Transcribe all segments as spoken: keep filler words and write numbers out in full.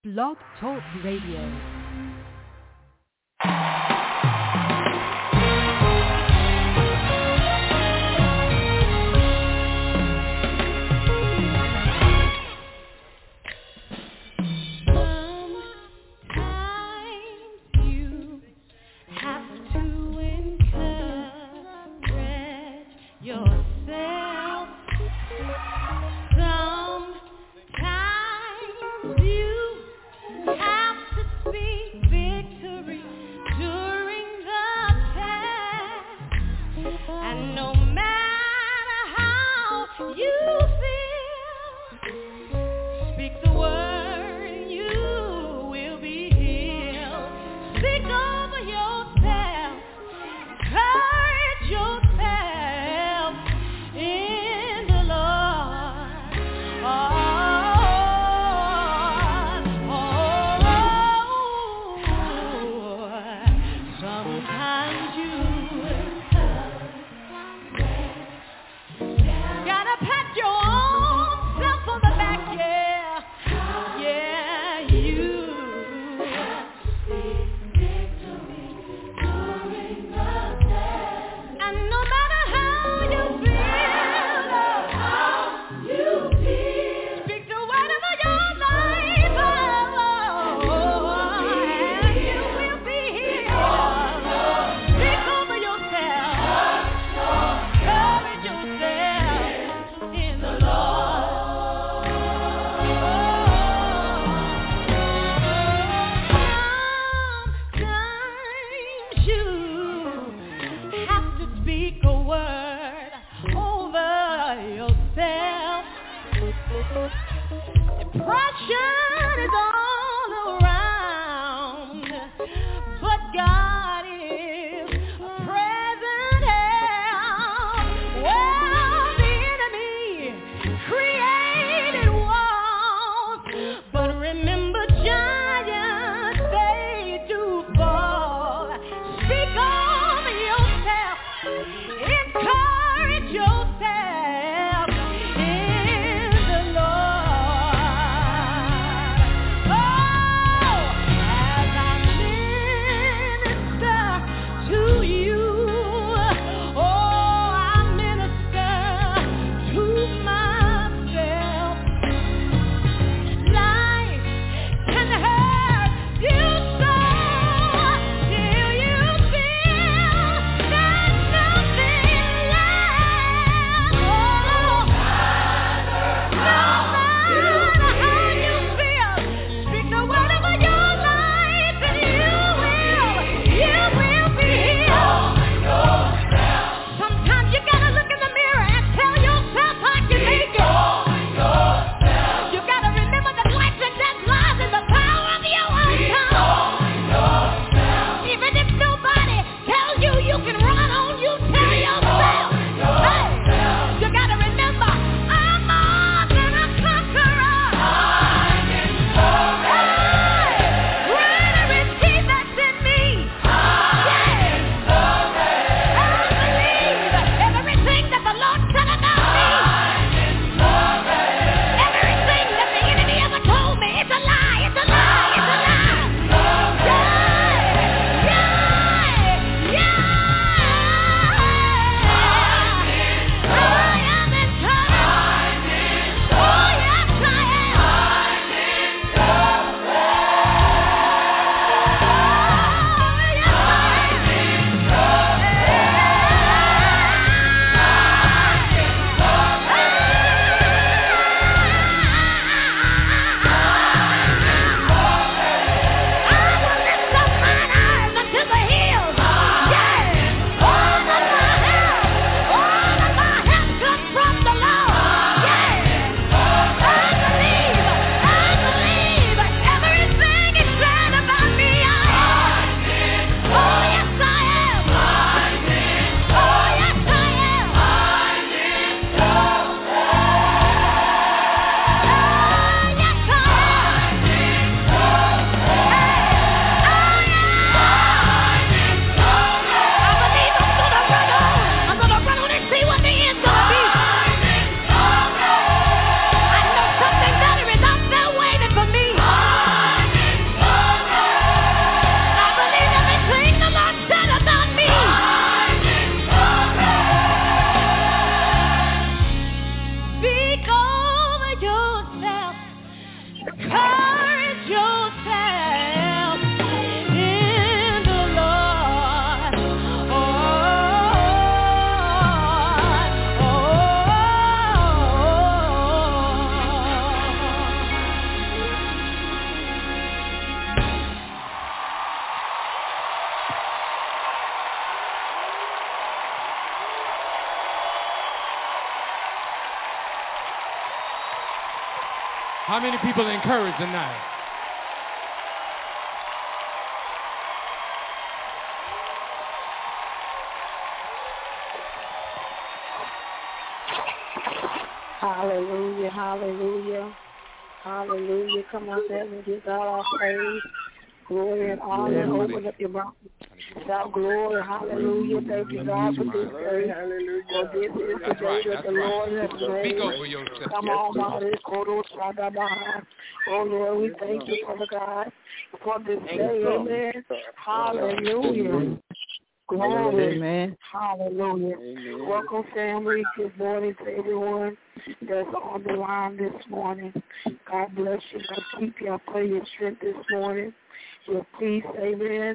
Blog Talk Radio. How many people are encouraged tonight? Hallelujah, hallelujah, hallelujah. Come on, heaven, give God our praise, glory, and honor. Yeah, open up your mouth. Shout glory, hallelujah. Thank you, God, for this day. For this is the day that the Lord has made. Come on, Almighty. Oh, Lord, we thank you, Father God, for this day. Amen. Hallelujah. Glory. Amen. Hallelujah. Amen. Welcome, family. Good morning to everyone that's on the line this morning. God bless you. God keep you. I pray your strength this morning, your peace. Amen.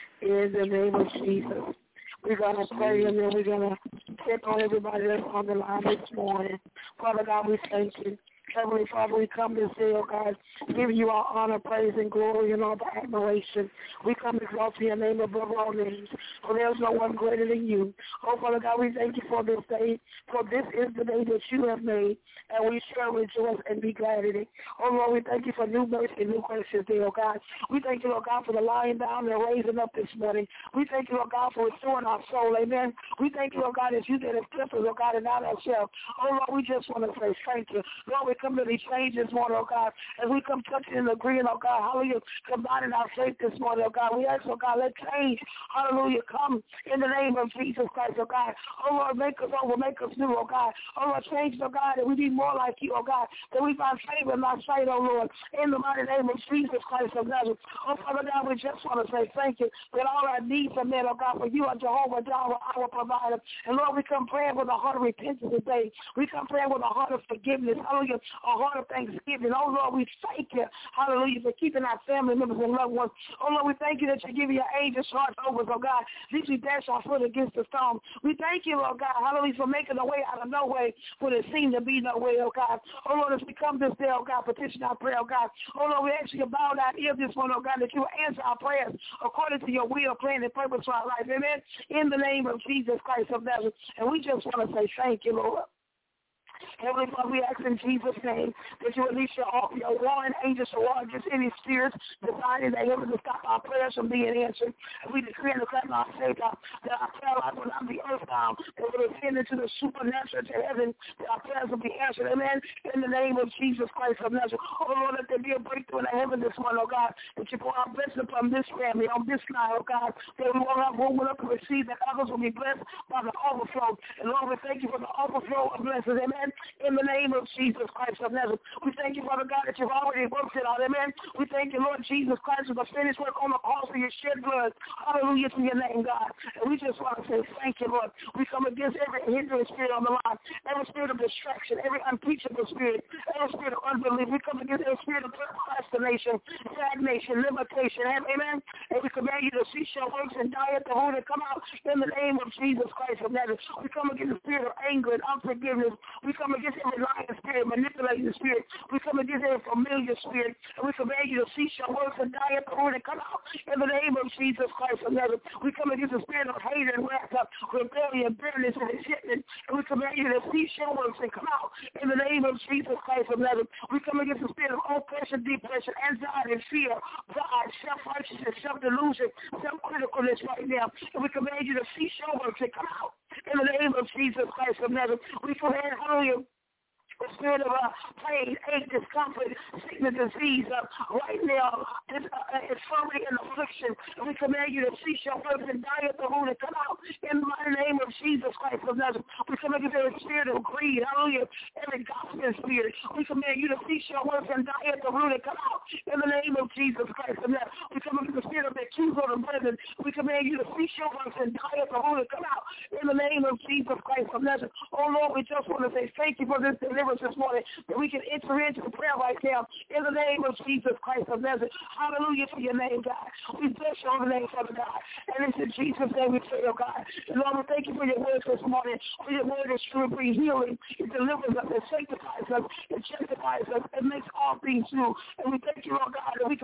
In the name of Jesus. We're going to pray, and then we're going to check on everybody that's on the line this morning. Father God, we thank you. Heavenly Father, we come this day, oh God, giving you our honor, praise, and glory and all the admiration. We come exalting your name above all names, for there is no one greater than you. Oh, Father God, we thank you for this day, for this is the day that you have made, and we shall rejoice and be glad in it. Oh, Lord, we thank you for new mercy and new grace this day, oh God. We thank you, Lord God, for the lying down and raising up this morning. We thank you, Lord God, for restoring our soul, amen. We thank you, Lord God, that you did have kept us, oh God, and not ourselves. Oh, Lord, we just want to say thank you. Lord, we come to these changes this morning, oh God, as we come touching and agreeing, oh God, hallelujah, combining our faith this morning, oh God. We ask, oh God, let change, hallelujah, come in the name of Jesus Christ, oh God. Oh Lord, make us over, make us new, oh God. Oh Lord, change, oh God, that we be more like you, oh God, that we find favor in our sight, oh Lord, in the mighty name of Jesus Christ of Nazareth. Oh Father God, we just want to say thank you that all our needs are met, oh God, for you are Jehovah Jireh, our provider. And Lord, we come praying with a heart of repentance today. We come praying with a heart of forgiveness, hallelujah, a heart of thanksgiving. Oh Lord, we thank you, hallelujah, for keeping our family members and loved ones. Oh Lord, we thank you that you give your angels charge over us, oh God. Did you dash our foot against the stone? We thank you, Lord God, hallelujah, for making a way out of no way when it seemed to be no way, oh God. Oh Lord, as we come this day, oh God, petition our prayer, oh God. Oh Lord, we actually bow down ear this one, oh God, that you will answer our prayers according to your will, plan, and purpose for our life. Amen. In the name of Jesus Christ of Nazareth. And we just want to say thank you, Lord. Heavenly Father, we ask in Jesus' name that you release your, your warring angels to war against any spirits deciding that able to stop our prayers from being answered. And we decree and declare our faith that our prayer life will not be earthbound, that will ascend into the supernatural to heaven, that our prayers will be answered. Amen. In the name of Jesus Christ of Nazareth. Oh Lord, let there be a breakthrough in the heaven this morning, oh God, that you pour out blessing upon this family, on this night, oh God, that we won't have room enough to receive, that others will be blessed by the overflow. And Lord, we thank you for the overflow of blessings. Amen. In the name of Jesus Christ of Nazareth. We thank you, Father God, that you've already worked it out. Amen. We thank you, Lord Jesus Christ, for the finished work on the cross for your shed blood. Hallelujah to your name, God. And we just want to say thank you, Lord. We come against every hindering spirit on the line, every spirit of distraction, every unteachable spirit, every spirit of unbelief. We come against every spirit of procrastination, stagnation, limitation. Amen. And we command you to cease your works and die at the root and come out in the name of Jesus Christ of Nazareth. We come against the spirit of anger and unforgiveness. We come against every lying spirit, manipulating spirit. We come against every familiar spirit, and we command you to cease your works and die at the root and come out in the name of Jesus Christ of Nazareth. We come against the spirit of hate and wrath, rebellion, bitterness, and resentment, and we command you to cease your works and come out in the name of Jesus Christ of Nazareth. We come against the spirit of oppression, depression, anxiety, fear, pride, self-righteousness, self-delusion, self-criticalness right now, and we command you to cease your works and come out in the name of Jesus Christ of Nazareth. We command, hallelujah, the spirit of uh, pain, ache, discomfort, sickness, disease, uh, right now, it's, uh, infirmity and affliction. And we command you to cease your works and die at the root and come out in the mighty name of Jesus Christ of Nazareth. We come against every spirit of greed, hallelujah, every gospel spirit. We command you to cease your works and die at the root and come out in the name of Jesus Christ of Nazareth. We come against the spirit of the accuser of the brethren. We command you to cease your works and die at the root and come out in the name of Jesus Christ of Nazareth. Oh Lord, we just want to say thank you for this deliverance this morning, that we can enter into the prayer right now in the name of Jesus Christ of Nazareth. Hallelujah to your name, God. We bless your holy name, Father God. And it's in Jesus' name we pray, oh God. And Lord, we thank you for your words this morning. For your word is true, bring healing. It delivers us, it sanctifies us, it justifies us, it makes all things new. And we thank you, Lord God, that we can walk in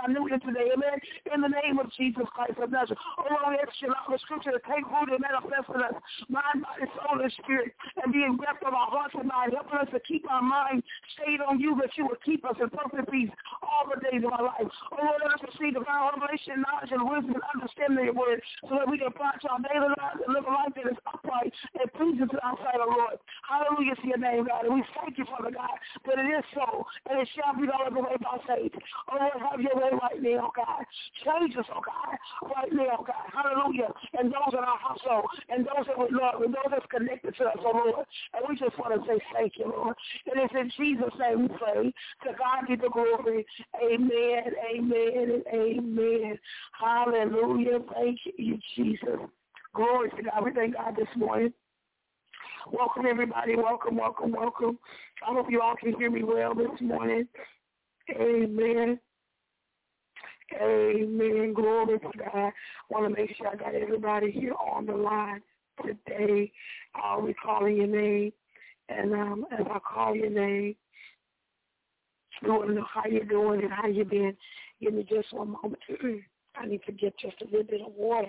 new today, amen, in the name of Jesus Christ of Nazareth. Oh, Lord, I ask you, Lord, the scripture to take root and manifest in us, mind, body, soul, and spirit, and being breath of our hearts and mind, helping us to keep our mind stayed on you, that you will keep us in perfect peace all the days of our life. Oh, Lord, let us receive divine revelation, knowledge, and wisdom, and understanding of your word, so that we can apply to our daily lives and live a life that is upright and pleasing to our sight, oh Lord. Hallelujah to your name, God. And we thank you, Father God, that it is so, and it shall be all the way by faith. Oh, Lord, have your way right now, God. Change us, oh God, right now, God. Hallelujah. And those in our household, and those that we love, and those that's connected to us, oh Lord. And we just want to say thank you, Lord. And it's in Jesus' name we pray. To God be the glory. Amen, amen, and amen. Hallelujah. Thank you, Jesus. Glory to God. We thank God this morning. Welcome, everybody. Welcome, welcome, welcome. I hope you all can hear me well this morning. Amen. Amen. Glory to God. I want to make sure I got everybody here on the line today. I'll be calling your name. And um, as I call your name, we want to know how you're doing and how you've been. Give me just one moment. I need to get just a little bit of water.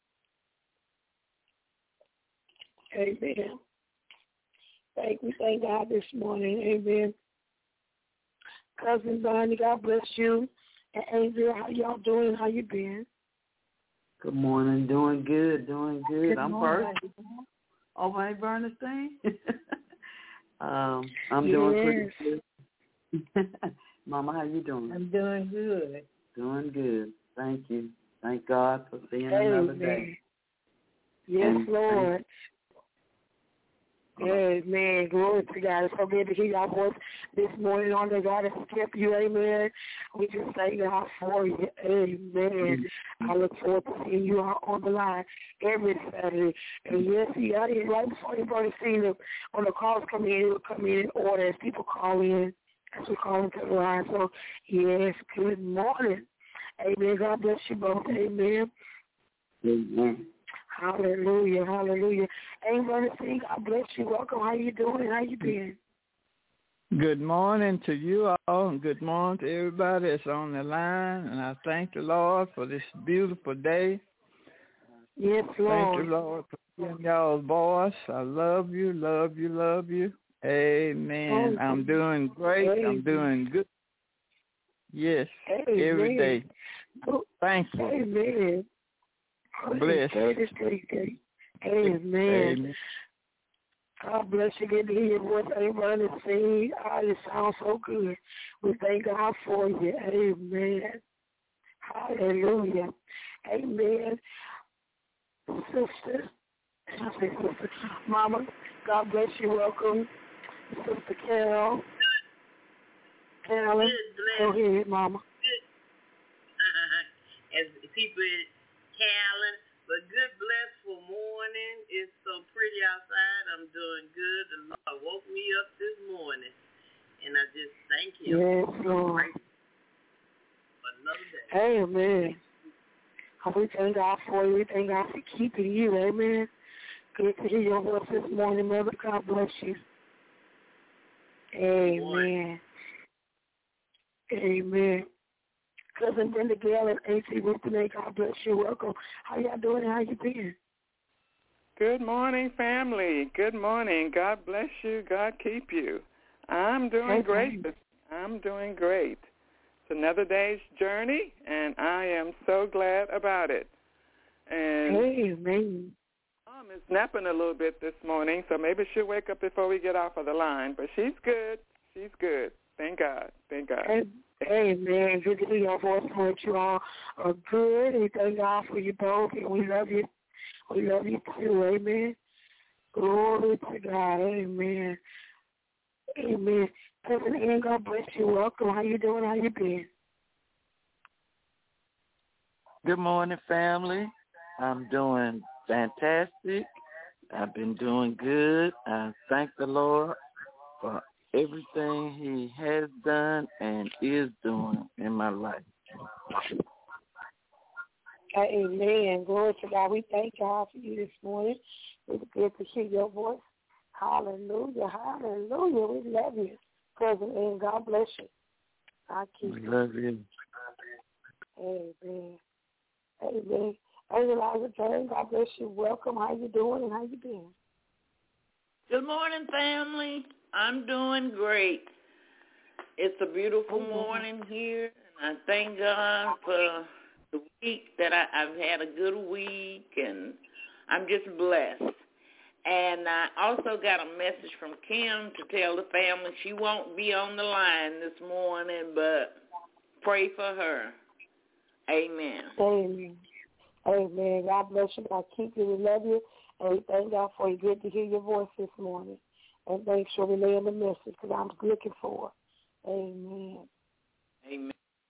Amen. Thank we thank God this morning. Amen. Cousin Bonnie, God bless you. And Angel, how y'all doing? How you been? Good morning. Doing good. Doing good. Good I'm morning. first. Oh, my Bernstein. um, I'm yes. doing pretty good. Mama, how you doing? I'm doing good. Doing good. Thank you. Thank God for seeing Amen. another day. Yes, and, Lord. Amen. Glory to God. It's so good to hear your voice this morning on the God has kept you. Amen. We just thank God for you. Amen. I look forward to seeing you all on the line every Saturday. And yes, you got it right before you started seeing them. When the calls come in, it will come in in order as people call in, as we call into the line. So, yes, good morning. Amen. God bless you both. Amen. Amen. Hallelujah, hallelujah. Amen. God bless you. Welcome. How you doing? How you been? Good morning to you all, and good morning to everybody that's on the line. And I thank the Lord for this beautiful day. Yes, Lord. Thank the Lord for hearing y'all's voice. I love you, love you, love you. Amen. Oh, I'm doing great. Amen. I'm doing good. Yes, Amen. Every day. Thankful. Amen. Bless. Amen. Amen. God bless you. Good to hear your voice. Amen. And sing. Oh, it sounds so good. We thank God for you. Amen. Hallelujah. Amen. Sister, I say sister, Mama, God bless you. Welcome. Sister Carol. Carolyn, go ahead, Mama. As people Carolyn, but good blessful morning. It's so pretty outside. I'm doing good. The Lord woke me up this morning, and I just thank Him. Yes, Lord. For another day. Amen. We thank God for you. We thank God for keeping you. Amen. Good to hear your voice this morning, Mother. God bless you. Amen. Amen. Cousin Brenda Gale and A C Ruthie, God bless you. Welcome. How y'all doing? How you been? Good morning, family. Good morning. God bless you. God keep you. I'm doing okay. great. I'm doing great. It's another day's journey, and I am so glad about it. And Amen. Mom is napping a little bit this morning, so maybe she'll wake up before we get off of the line. But she's good. She's good. Thank God. Thank God. Amen. Amen. Good to hear your voice, Lord. You all are good. We thank God for you both, and we love you. We love you too. Amen. Glory to God. Amen. Amen. Cousin Ann, God bless you. Welcome. How you doing? How you been? Good morning, family. I'm doing fantastic. I've been doing good. I thank the Lord for everything He has done and is doing in my life. Amen. Glory to God. We thank God for you this morning. It's good to hear your voice. Hallelujah. Hallelujah. We love you, Cousin Ann. God bless you. I keep we love you. Amen. Amen. Angel Isaac James, God bless you. Welcome. How you doing and how you been? Good morning, family. I'm doing great. It's a beautiful Amen. morning here, and I thank God for the week that I, I've had a good week, and I'm just blessed. And I also got a message from Kim to tell the family she won't be on the line this morning, but pray for her. Amen. Amen. Amen. God bless you. God keep you. We love you. And we thank God for you. Good to hear your voice this morning. And make sure we lay in the message because I'm looking for it. Amen. Amen.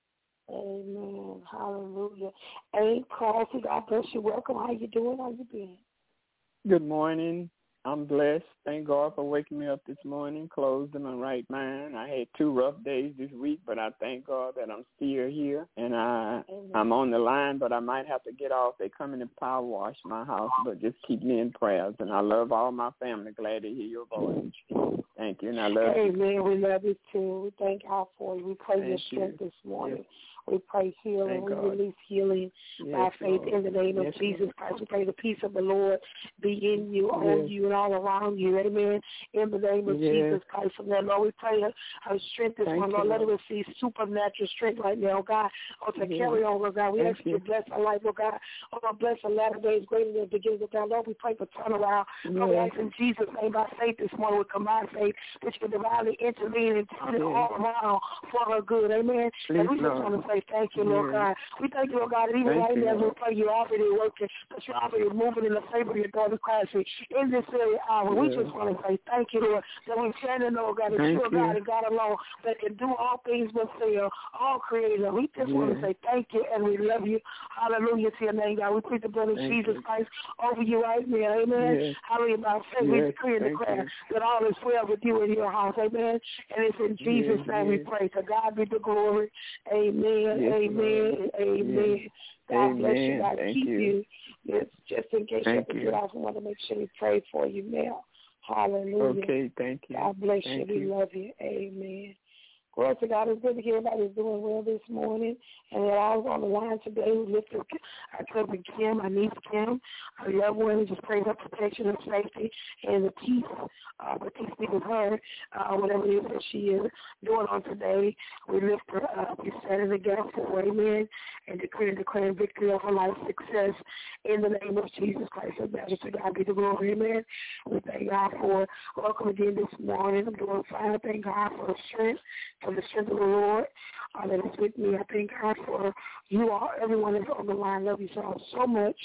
Amen. Hallelujah. Ain't Classy, God bless you. Welcome. How you doing? How you been? Good morning. I'm blessed. Thank God for waking me up this morning, closed in my right mind. I had two rough days this week, but I thank God that I'm still here. And I, I'm on the line, but I might have to get off. They come in and power wash my house, but just keep me in prayers. And I love all my family. Glad to hear your voice. Thank you, and I love Amen. you. Amen. We love you, too. We thank God for you. We pray Thank your strength you. this morning. Yes. We pray healing. Thank we God. release healing Yes, by faith Lord. in the name Yes, of Jesus Lord. Christ. We pray the peace of the Lord be in you, on Yes. you, and all around you. Amen. In the name of Yes. Jesus Christ. From that, Lord, we pray her, her strength this Thank morning. you, Lord, let her Lord. receive supernatural strength right now, God. Oh, to Yes. carry on, Lord God. We Thank ask you you. to bless her life, Lord God. Oh, Lord, bless her latter days greater than the beginning of God. Lord, we pray for turnaround. Yes. Lord, we ask in Jesus' name by faith this morning with combined faith that you can divinely intervene and turn it Yes. all around for her good. Amen. Please, and we just Lord. want to say thank you, Lord Yes. God. We thank you, Lord God, that even Thank right you, now as we Lord. pray, you're already working, that you're already moving in the favor of your daughter Christ in this very hour. Yes. We just want to say thank you, Lord, that we stand in, Lord God, that Thank you're you. God and God alone that can do all things but fail, all creator. We just Yes. want to say thank you and we love you. Hallelujah to your name, God. We plead the blood of Thank Jesus you. Christ over you right now. Amen. Yes. Hallelujah. By faith, we Yes. decree and Thank declare you. that all is well with you in your house. Amen. And it's in Jesus' Yes. name we Yes. pray. To God be the glory. Amen. Yes, Amen. Lord. Amen. Yes. God bless you. Amen. God Thank keep you. you. Yes, just in case Thank you have to you. get off, I want to make sure we pray for you now. Hallelujah. Okay, thank you. God bless Thank you. We you. love you. Amen. Glory to God. It's good to hear everybody's doing well this morning. And that I was on the line today. We lifted our cousin Kim, our niece Kim, our loved one. Just pray for protection and safety and the peace, uh, the peace be with her, uh, whatever it is that she is doing on today. We lift her up. We stand in the gap for her, amen, and decree and declare victory over life, success in the name of Jesus Christ. So that is to God be the glory, amen. We thank God for welcome again this morning. I'm doing fine. I thank God for the strength. For the strength of the Lord uh, that is with me. I thank God for you all, everyone that's on the line. Love you all so much.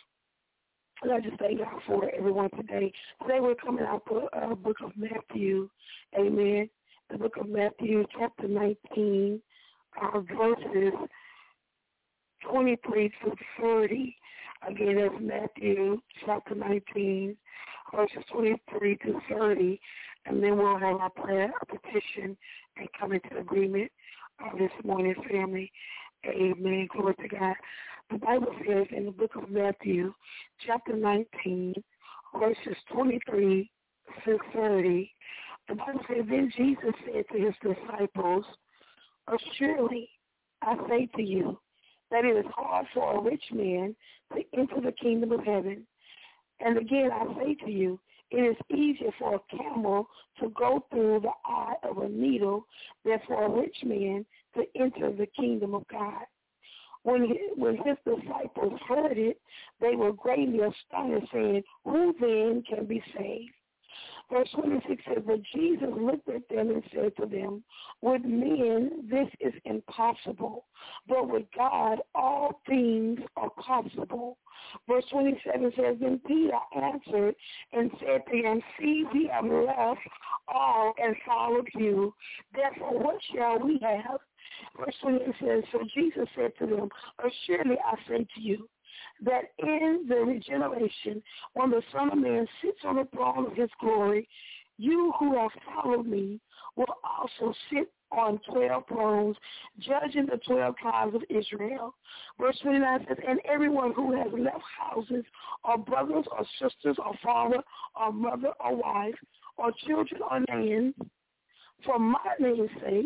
And I just thank God for everyone today. Today we're coming out the uh, book of Matthew. Amen. The book of Matthew, chapter nineteen, uh, verses twenty-three to thirty. Again, that's Matthew, chapter nineteen, verses twenty-three to thirty. And then we'll have our prayer, our petition, and come into agreement uh, this morning, family. Amen. Glory to God. The Bible says in the book of Matthew, chapter nineteen, verses twenty-three to thirty, the Bible says, then Jesus said to his disciples, surely I say to you that it is hard for a rich man to enter the kingdom of heaven. And again, I say to you, it is easier for a camel to go through the eye of a needle than for a rich man to enter the kingdom of God. When, he, when his disciples heard it, they were greatly astonished, saying, who then can be saved? Verse twenty-six says, but Jesus looked at them and said to them, with men this is impossible, but with God all things are possible. Verse twenty-seven says, then Peter answered and said to him, see, we have left all and followed you. Therefore, what shall we have? Verse twenty-eight says, so Jesus said to them, surely I say to you, that in the regeneration, when the Son of Man sits on the throne of his glory, you who have followed me will also sit on twelve thrones, judging the twelve tribes of Israel. Verse twenty-nine says, and everyone who has left houses or brothers or sisters or father or mother or wife or children or lands, for my name's sake,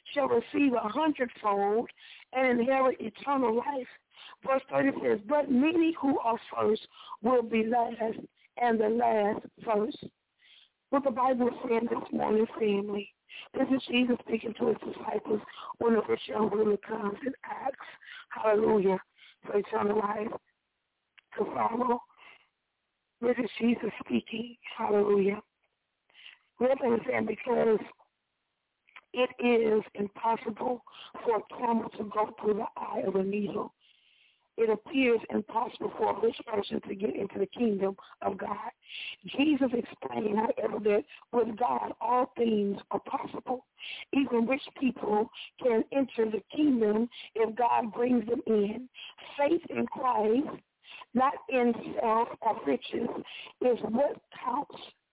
shall receive a hundredfold and inherit eternal life. Verse thirty says, but many who are first will be last, and the last first. What the Bible is saying this morning, family, this is Jesus speaking to his disciples when the rich young ruler comes and asks, hallelujah, for eternal life to follow. This is Jesus speaking, hallelujah. We have to understand because it is impossible for a camel to go through the eye of a needle. It appears impossible for a rich person to get into the kingdom of God. Jesus explained, however, that with God all things are possible. Even rich people can enter the kingdom if God brings them in. Faith in Christ, not in self or riches, is what counts.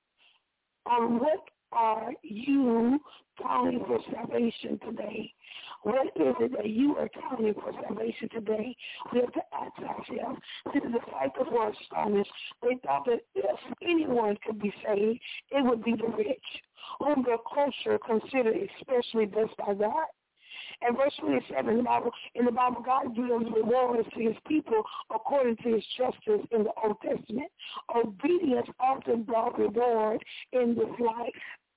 On what are you counting for salvation today? What is it that you are counting for salvation today? We have to ask ourselves. See, the disciples were astonished. They thought that if anyone could be saved, it would be the rich, whom their culture considered especially blessed by God. And verse twenty-seven in the Bible, in the Bible, God gives rewards to his people according to his justice in the Old Testament. Obedience often brought reward in this life.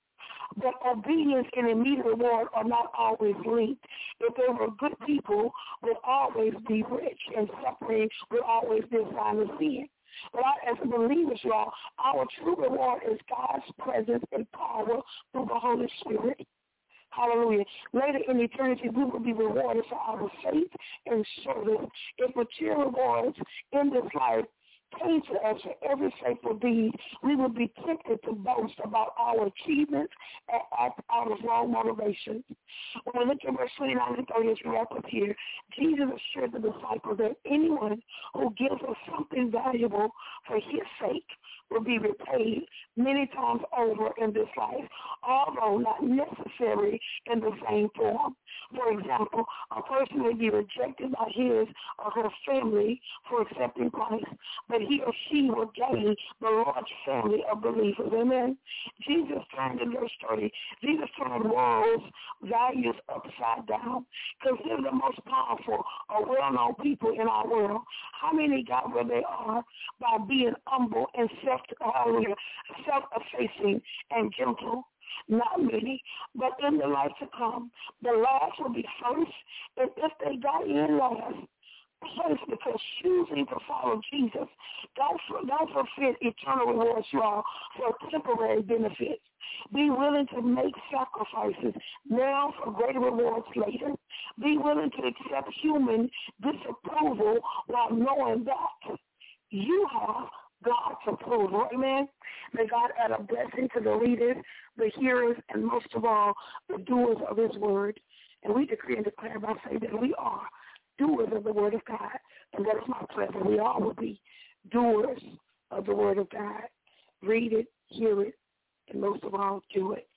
But obedience and immediate reward are not always linked. If they were good people, would always be rich, and suffering would always be a sign of sin. But I, as believers, y'all, our true reward is God's presence and power through the Holy Spirit. Hallelujah. Later in eternity, we will be rewarded for our faith and service. If material rewards in this life came to us for every faithful deed, we would be tempted to boast about our achievements and act out of wrong motivations. When we look at verse twenty-nine and thirty, as we wrap up here, Jesus assured the disciples that anyone who gives us something valuable for his sake will be repaid many times over in this life, although not necessarily in the same form. For example, a person may be rejected by his or her family for accepting Christ, but he or she will gain the large family of believers. Amen. Jesus turned in verse thirty, Jesus turned world's values upside down. Consider the most powerful or well-known people in our world. How many got where they are by being humble and self, uh, self-effacing and gentle? Not many, but in the life to come, the last will be first, and if they got in last, first, because choosing to follow Jesus, God, God forbid eternal rewards, y'all, for temporary benefits. Be willing to make sacrifices now for greater rewards later. Be willing to accept human disapproval while knowing that you have God's approval. Amen. May God add a blessing to the readers, the hearers, and most of all, the doers of his word. And we decree and declare by faith that we are doers of the word of God. And that is my prayer, that we all will be doers of the word of God. Read it, hear it, and most of all, do it.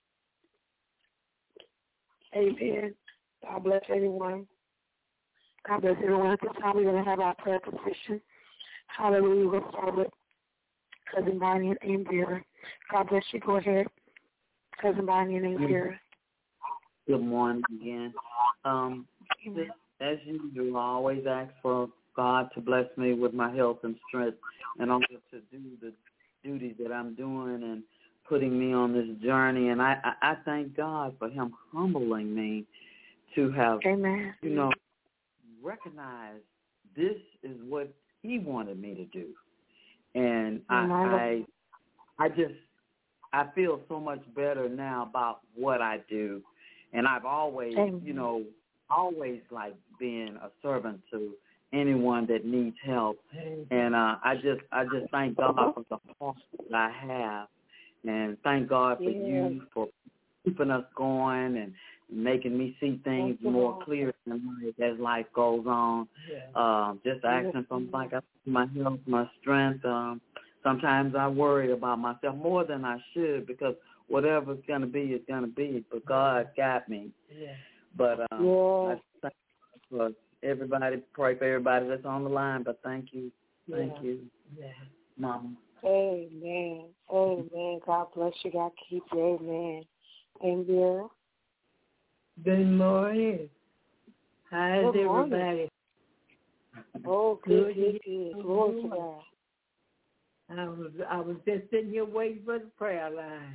Amen. God bless everyone. God bless everyone. At this time, we're going to have our prayer petition. Hallelujah. We'll start with Cousin Bonnie and Aunt Vera. God bless you. Go ahead. Cousin Bonnie and Aunt Vera. Good morning again. Um, just, as usual, I always ask for God to bless me with my health and strength and also to do the duties that I'm doing and putting me on this journey. And I, I, I thank God for him humbling me to have, Amen. you know, recognized this is what he wanted me to do. And I, I, I just, I feel so much better now about what I do. And I've always, Amen. you know, always like being a servant to anyone that needs help. And uh, I just, I just thank God for the heart that I have, and thank God for yeah. you for keeping us going and making me see things more clear in life as life goes on. Yeah. Um, just asking for like my health, my strength. Um, sometimes I worry about myself more than I should because whatever's going to be is going to be. But God got me. Yeah. But um, yeah. I thank you for everybody. Pray for everybody that's on the line. But thank you, thank yeah. you, yeah. Mama. Amen. Amen. God bless you. God keep you. Amen. And Vera. Good morning. How's Good morning. everybody? Oh, good, good, good. Glory to God. I was I was just sitting here waiting for the prayer line.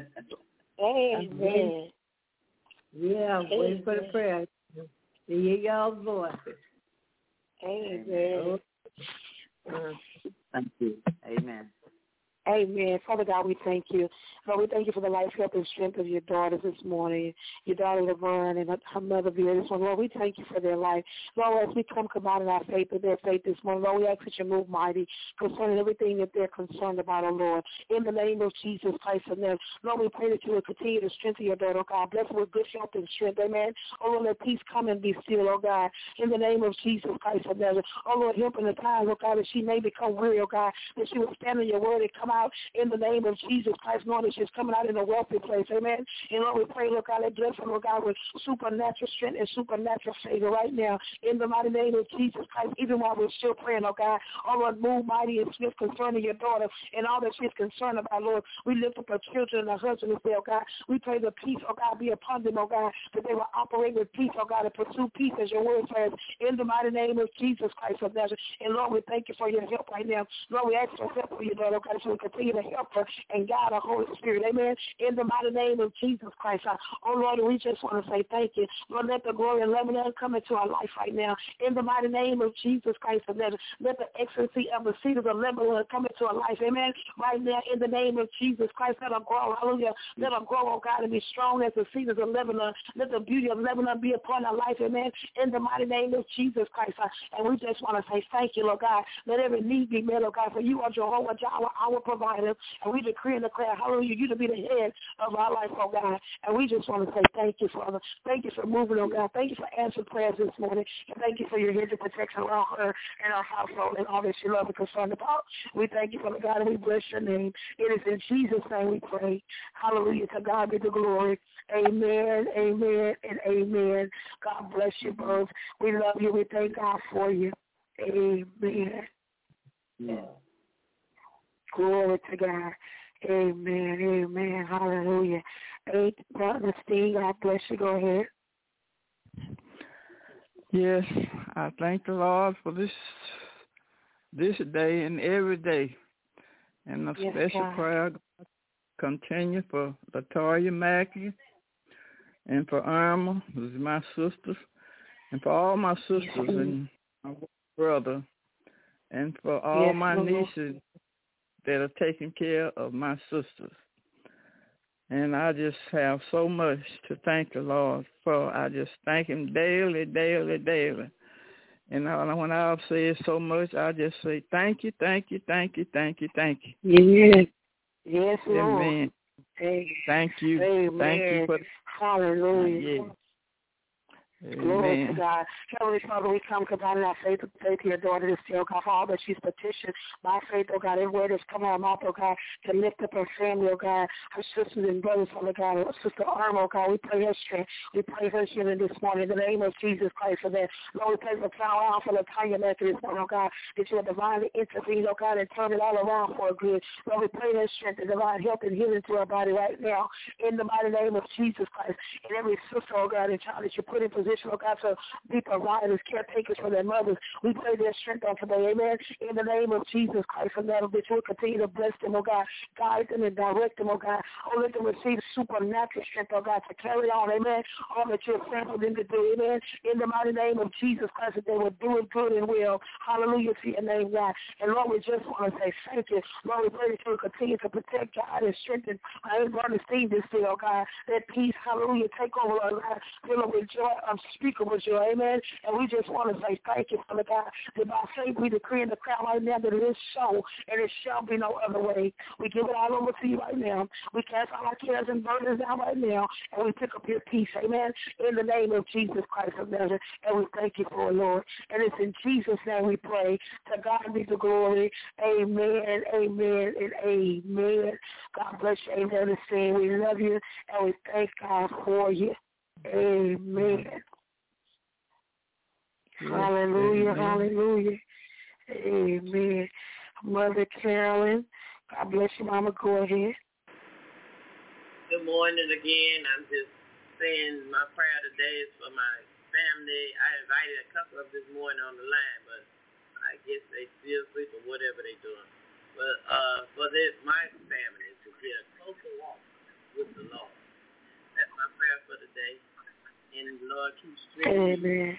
Amen. Yeah, I'm waiting for the prayer. To hear y'all's voices. Amen. Thank you. Amen. Amen. Father God, we thank you. Lord, we thank you for the life, health, and strength of your daughters this morning, your daughter Laverne and her mother Vera this morning. Lord, we thank you for their life. Lord, as we come combining our faith with their faith this morning, Lord, we ask that you move mighty concerning everything that they're concerned about, oh Lord. In the name of Jesus Christ of Nazareth, Lord, we pray that you will continue to strengthen your daughter, oh God. Bless her with good health and strength, amen. Oh Lord, let peace come and be still, oh God. In the name of Jesus Christ of Nazareth, oh Lord, help in the time, oh God, that she may become weary, oh God, that she will stand in your word and come out in the name of Jesus Christ, knowing that she's coming out in a wealthy place, amen. And Lord, we pray, Lord God, that bless her, Lord God, with supernatural strength and supernatural favor right now, in the mighty name of Jesus Christ, even while we're still praying, oh God. Oh Lord, move mighty and swift concerning your daughter and all that she's concerned about, Lord. We lift up her children and her husband as well, God. We pray the peace, oh God, be upon them, oh God, that they will operate with peace, oh God, and pursue peace as your word says, in the mighty name of Jesus Christ of Nazareth. And Lord, we thank you for your help right now. Lord, we ask for help for your daughter, oh God, so we continue to help her and guide her Holy Spirit, amen, in the mighty name of Jesus Christ. Oh Lord, we just want to say thank you. Lord, let the glory of Lebanon come into our life right now, in the mighty name of Jesus Christ of Nazareth. Let the excellency of the seed of the Lebanon come into our life, amen, right now, in the name of Jesus Christ. Let her grow, hallelujah. Let her grow, oh God, and be strong as the seed of the Lebanon. Let the beauty of Lebanon be upon our life, amen, in the mighty name of Jesus Christ. And we just want to say thank you, Lord God. Let every need be met, oh God, for you are Jehovah Jireh, our provider. And we decree and declare, hallelujah, you to be the head of our life, oh God. And we just want to say thank you, Father. Thank you for moving, oh God. Thank you for answering prayers this morning. And thank you for your hedge of protection around her and our household and all that she loves and concerned about. We thank you, Father God, and we bless your name. It is in Jesus' name we pray. Hallelujah. To God be the glory. Amen, amen, and amen. God bless you both. We love you. We thank God for you. Amen. Yeah. Glory to God. Amen. Amen. Hallelujah. Hey, Brother Steve, God bless you. Go ahead. Yes, I thank the Lord for this this day and every day. And a yes, special God. prayer continue for Latoya Mackey and for Irma, who's my sisters, and for all my sisters yes, and my brother, and for all yes, my Lord. nieces that are taking care of my sisters. And I just have so much to thank the Lord for. I just thank him daily, daily, daily. And I, when I've said so much, I just say thank you, thank you, thank you, thank you, thank you. Yes, yes, Lord. Amen. Amen. Thank you. Amen. Thank you for Hallelujah. Yes. Glory Amen. to God. Heavenly Father, we come combining our faith with faith to your daughter this day, oh God, for all that she's petitioned by faith, oh God, every word that's come out of her mouth, oh God, to lift up her family, oh God, her sisters and brothers, Father God, her sister Irma, oh God, we pray her strength. We pray her healing this morning in the name of Jesus Christ for that. Lord, we pray for flower out for Latoya Mackey this morning, oh God, that you will divinely intervene, oh God, and turn it all around for her good. Lord, we pray her strength and divine health and healing to her body right now in the mighty name of Jesus Christ. And every sister, oh God, and child that you put in position, oh God, to be providers, caretakers for their mothers. We pray their strength on today, amen. In the name of Jesus Christ, of that, that you will continue to bless them, oh God, guide them and direct them, oh God. Oh, let them receive supernatural strength, oh God, to carry on, amen. All that you have sampled them to do, amen. In the mighty name of Jesus Christ, that they will do it good and well. Hallelujah to your name, God. And Lord, we just want to say thank you. Lord, we pray that you will continue to protect, God, and strengthen our brother Steve this day, oh God. That peace, hallelujah, take over, oh God. Fill them with joy, unspeakable joy, amen. And we just want to say thank you, Father God, that by faith we decree in the crowd right now that it is so, and it shall be no other way. We give it all over to you right now. We cast all our cares and burdens down right now, and we pick up your peace, amen, in the name of Jesus Christ of Nazareth. And we thank you for it, Lord. And it's in Jesus' name we pray. To God be the glory. Amen, amen, and amen. God bless you, amen. And we love you, and we thank God for you. Amen. Yes, hallelujah, amen. Hallelujah. Amen. Mother Carolyn, God bless you, Mama. Go ahead. Good morning again. I'm just saying my prayer today is for my family. I invited a couple of this morning on the line, but I guess they still sleep or whatever they doing. But uh, for this, my family to get a closer walk with the Lord. That's my prayer for today. And the Lord keeps strengthening. Amen.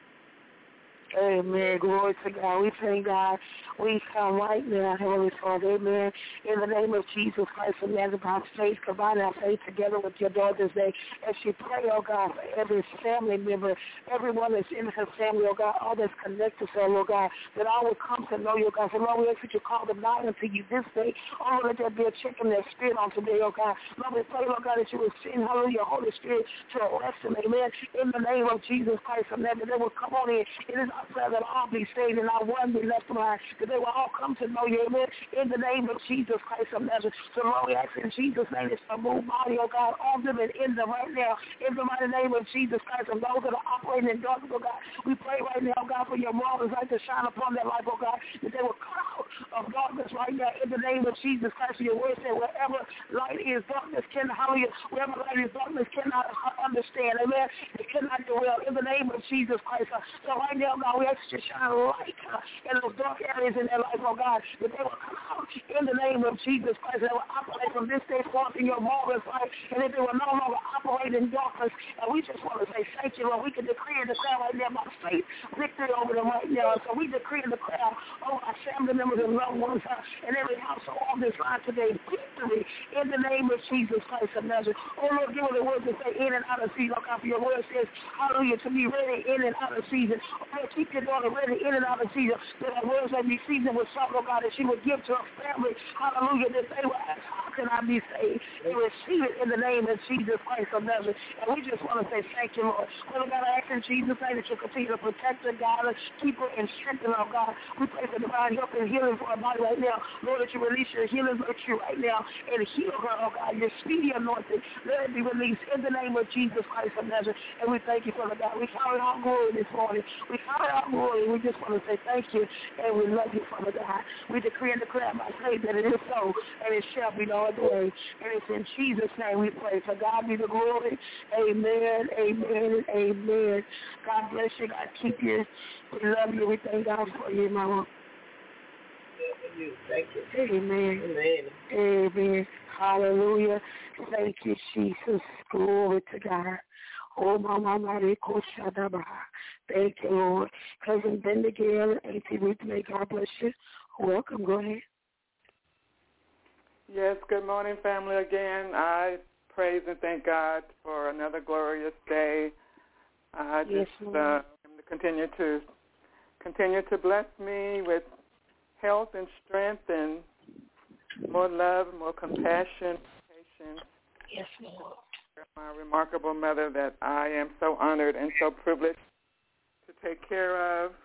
Amen. Glory to God. We thank God. We come right now, Heavenly Father. Amen. In the name of Jesus Christ of Nazareth, by faith, combine our faith together with your daughter's day as she pray, oh God, for every family member, everyone that's in her family, oh God, all that's connected to her, oh God, that all will come to know you, God. So, Lord, we ask that you call them nigh unto you this day. Oh, let there be a check in their spirit on today, oh God. Lord, we pray, oh God, that you will send, hallelujah, your Holy Spirit to arrest them, amen. In the name of Jesus Christ of Nazareth, they will come on in. It is our prayer that all be saved and not one be left behind, that they will all come to know you, amen, in the name of Jesus Christ of Nazareth. So, Lord, we ask in Jesus' name is to move body, oh God, on them and in them right now, in the mighty name of Jesus Christ. And those that are operating in darkness, oh God, we pray right now, oh God, for your marvelous light to shine upon their life, oh God, that they will come out of darkness right now, in the name of Jesus Christ. Your word said, wherever light is, darkness cannot, hallelujah, wherever light is, darkness cannot understand, amen, it cannot dwell, in the name of Jesus Christ. So right now, God, we ask you to shine light uh, in those dark areas in their life, oh God, that they will come out in the name of Jesus Christ. They will operate from this day forth in your marvelous light, and that they will no longer operate in darkness. And we just want to say thank you, Lord. We can decree and declare right now by faith victory over them right now. So we decree and declare over our family members and loved ones uh, and every household on this line today, victory in the name of Jesus Christ of Nazareth. Oh, Lord, give us the words to say in and out of season. Oh, God, for your word says, hallelujah, to be ready in and out of season. Oh, Lord, keep your daughter ready in and out of season, that her words may be seasoned with salt, oh God, that she would give to her family, hallelujah, that they will ask, how can I be saved? They receive it in the name of Jesus Christ of Nazareth. And we just want to say thank you, Lord. Lord God, I ask in Jesus' name that you continue to protect her, guide her, keep her, and strengthen her, oh God. We pray for divine help and healing for her body right now. Lord, that you release your healing virtue right now and heal her, oh God, your speedy anointing. Let it be released in the name of Jesus Christ of Nazareth. And we thank you for the God. We count it all glory this morning. We count it all glory. We just want to say thank you, and we love you, Father God. We decree and declare by faith that it is so, and it shall be no other way. And it's in Jesus' name we pray. For God be the glory. Amen, amen, and amen. God bless you. God keep you. We love you. We thank God for you, Mama. Thank you. Amen. Amen. Amen. Hallelujah. Thank you, Jesus. Glory to God. Oh, Mama, Mama, thank you, Lord. Cousin Brenda Gale and Auntie Ruth, may God bless you. Welcome. Go ahead. Yes, good morning, family. Again, I praise and thank God for another glorious day. I yes, just uh, continue to continue to bless me with health and strength and more love, more compassion, patience. Yes, Lord. My remarkable mother that I am so honored and so privileged to take care of.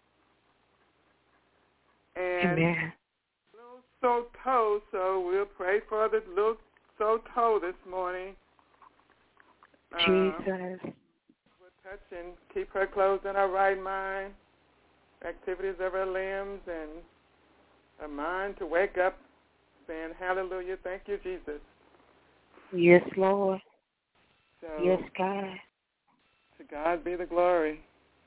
And Amen. little so toe, so we'll pray for the little so toe this morning. Jesus. Uh, we'll touch and keep her clothed in her right mind, activities of her limbs, and her mind to wake up saying, hallelujah, thank you, Jesus. Yes, Lord. So, yes, God. To God be the glory.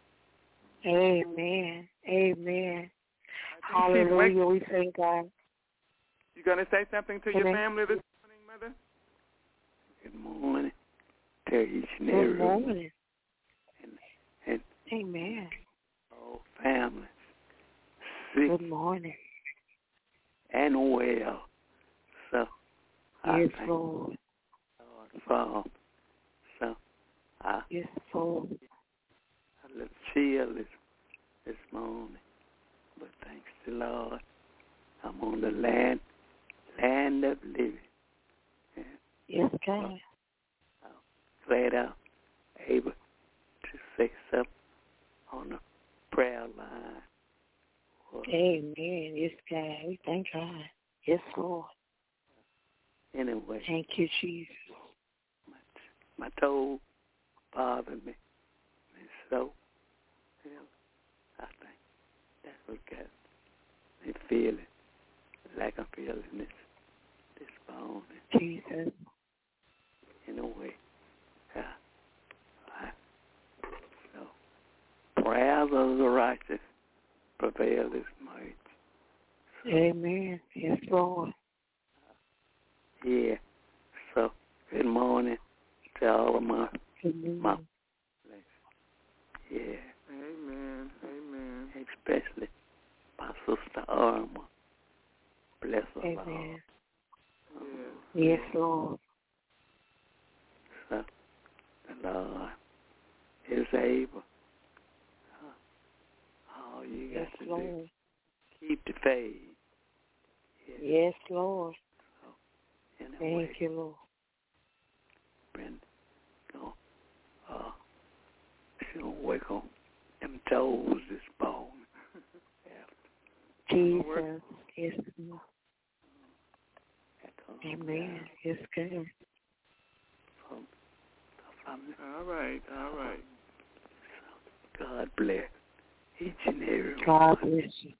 Amen. Amen. Hallelujah. We thank God. You going to say something to Amen. your family this morning, Mother? Good morning to each and Good every morning. And, and Amen. all families. Sick Good morning. and well. So, I yes, thank Lord. God for So, I yes, Lord. a little chill this, this morning. But thanks to the Lord, I'm on the land, land of living. Yeah. Yes, God. I'm glad I'm able to say something on the prayer line. Well, amen. Yes, God. We thank God. Yes, Lord. Anyway. Thank you, Jesus. My, my toe bothered me. And so, you know, I think that's what got me feeling like I'm feeling this, this morning. Jesus. In a way, uh, righteous prevail this much. Amen. Yes, Lord. Yeah. So, good morning to all of my, Amen. my yeah. Amen. Amen. Especially my sister Arma. Bless her, Amen. Lord. Yes, Lord. So, the Lord is able. All you got Yes, to Lord. do, keep the faith. Yes, yes Lord. So, anyway, thank you, Lord. Brenda, go, uh, she gonna wake on them toes this morning. Jesus. Yes, Lord. Amen. Yes, good. All right, all right. God bless each and every one. God bless you.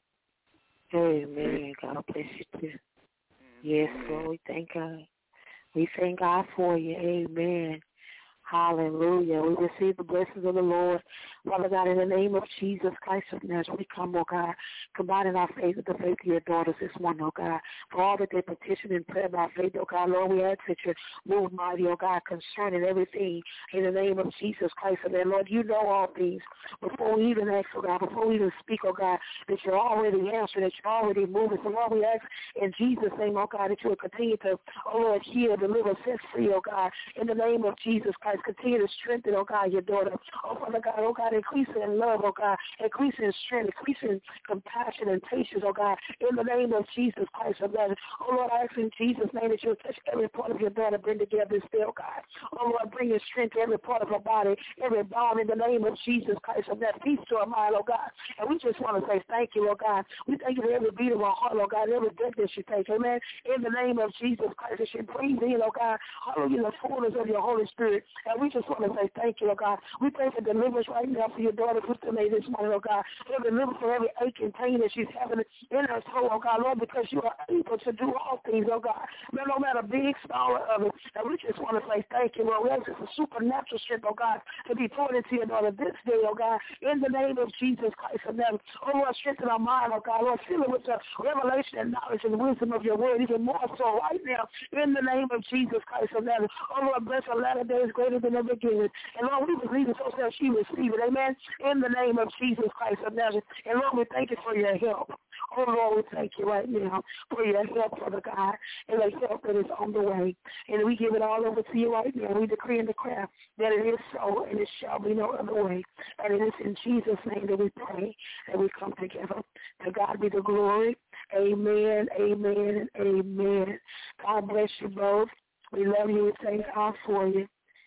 Amen. God bless you too. Yes, Lord. We thank God. We thank God for you. Amen. Hallelujah. We receive the blessings of the Lord. Father God, in the name of Jesus Christ of Nazareth, we come, oh God, combining our faith with the faith of your daughters this morning, oh God. For all that they petition in prayer by faith, oh God, Lord, we ask that you move mighty, oh God, concerning everything in the name of Jesus Christ of Nazareth. Lord, you know all things. Before we even ask, oh God, before we even speak, oh God, that you're already answering, that you're already moving. So, Lord, we ask in Jesus' name, oh God, that you will continue to, oh Lord, heal, deliver, set free, oh God, in the name of Jesus Christ. Continue to strengthen, oh God, your daughter. Oh, Father God, oh God, increase in love, oh God, increase in strength, increase in compassion and patience, oh God, in the name of Jesus Christ of Nazareth. Oh Lord, I ask in Jesus' name that you will touch every part of your daughter, bring together this day, oh God. Oh Lord, bring your strength to every part of her body, every bone in the name of Jesus Christ of Nazareth. Peace to her mind, oh God. And we just want to say thank you, oh God. We thank you for every beat of her heart, oh God, every breath that she takes, amen. In the name of Jesus Christ, that she breathes in, oh God, hallelujah, the fullness of your Holy Spirit. And we just want to say thank you, oh God. We pray for deliverance right now for your daughter, Sister May, this morning, oh God. Lord, deliver for every ache and pain that she's having in her soul, oh God, Lord, because you are able to do all things, oh God. But no matter big, small, or other. And we just want to say thank you, Lord. We ask for supernatural strength, oh God, to be poured into your daughter this day, oh God, in the name of Jesus Christ of Nazareth. Oh Lord, strengthen our mind, oh God. Lord, fill it with the revelation and knowledge and wisdom of your word, even more so right now, in the name of Jesus Christ of Nazareth. Oh Lord, bless her latter days greater than ever beginning. And Lord, we believe it so that she receive it. Amen. In the name of Jesus Christ of Nazareth. And Lord, we thank you for your help. Oh Lord, we thank you right now for your help, Father God, and the help that is on the way. And we give it all over to you right now. We decree and declare that it is so, and it shall be no other way. And it is in Jesus' name that we pray that we come together. To God be the glory. Amen, amen, and amen. God bless you both. We love you and thank God for you.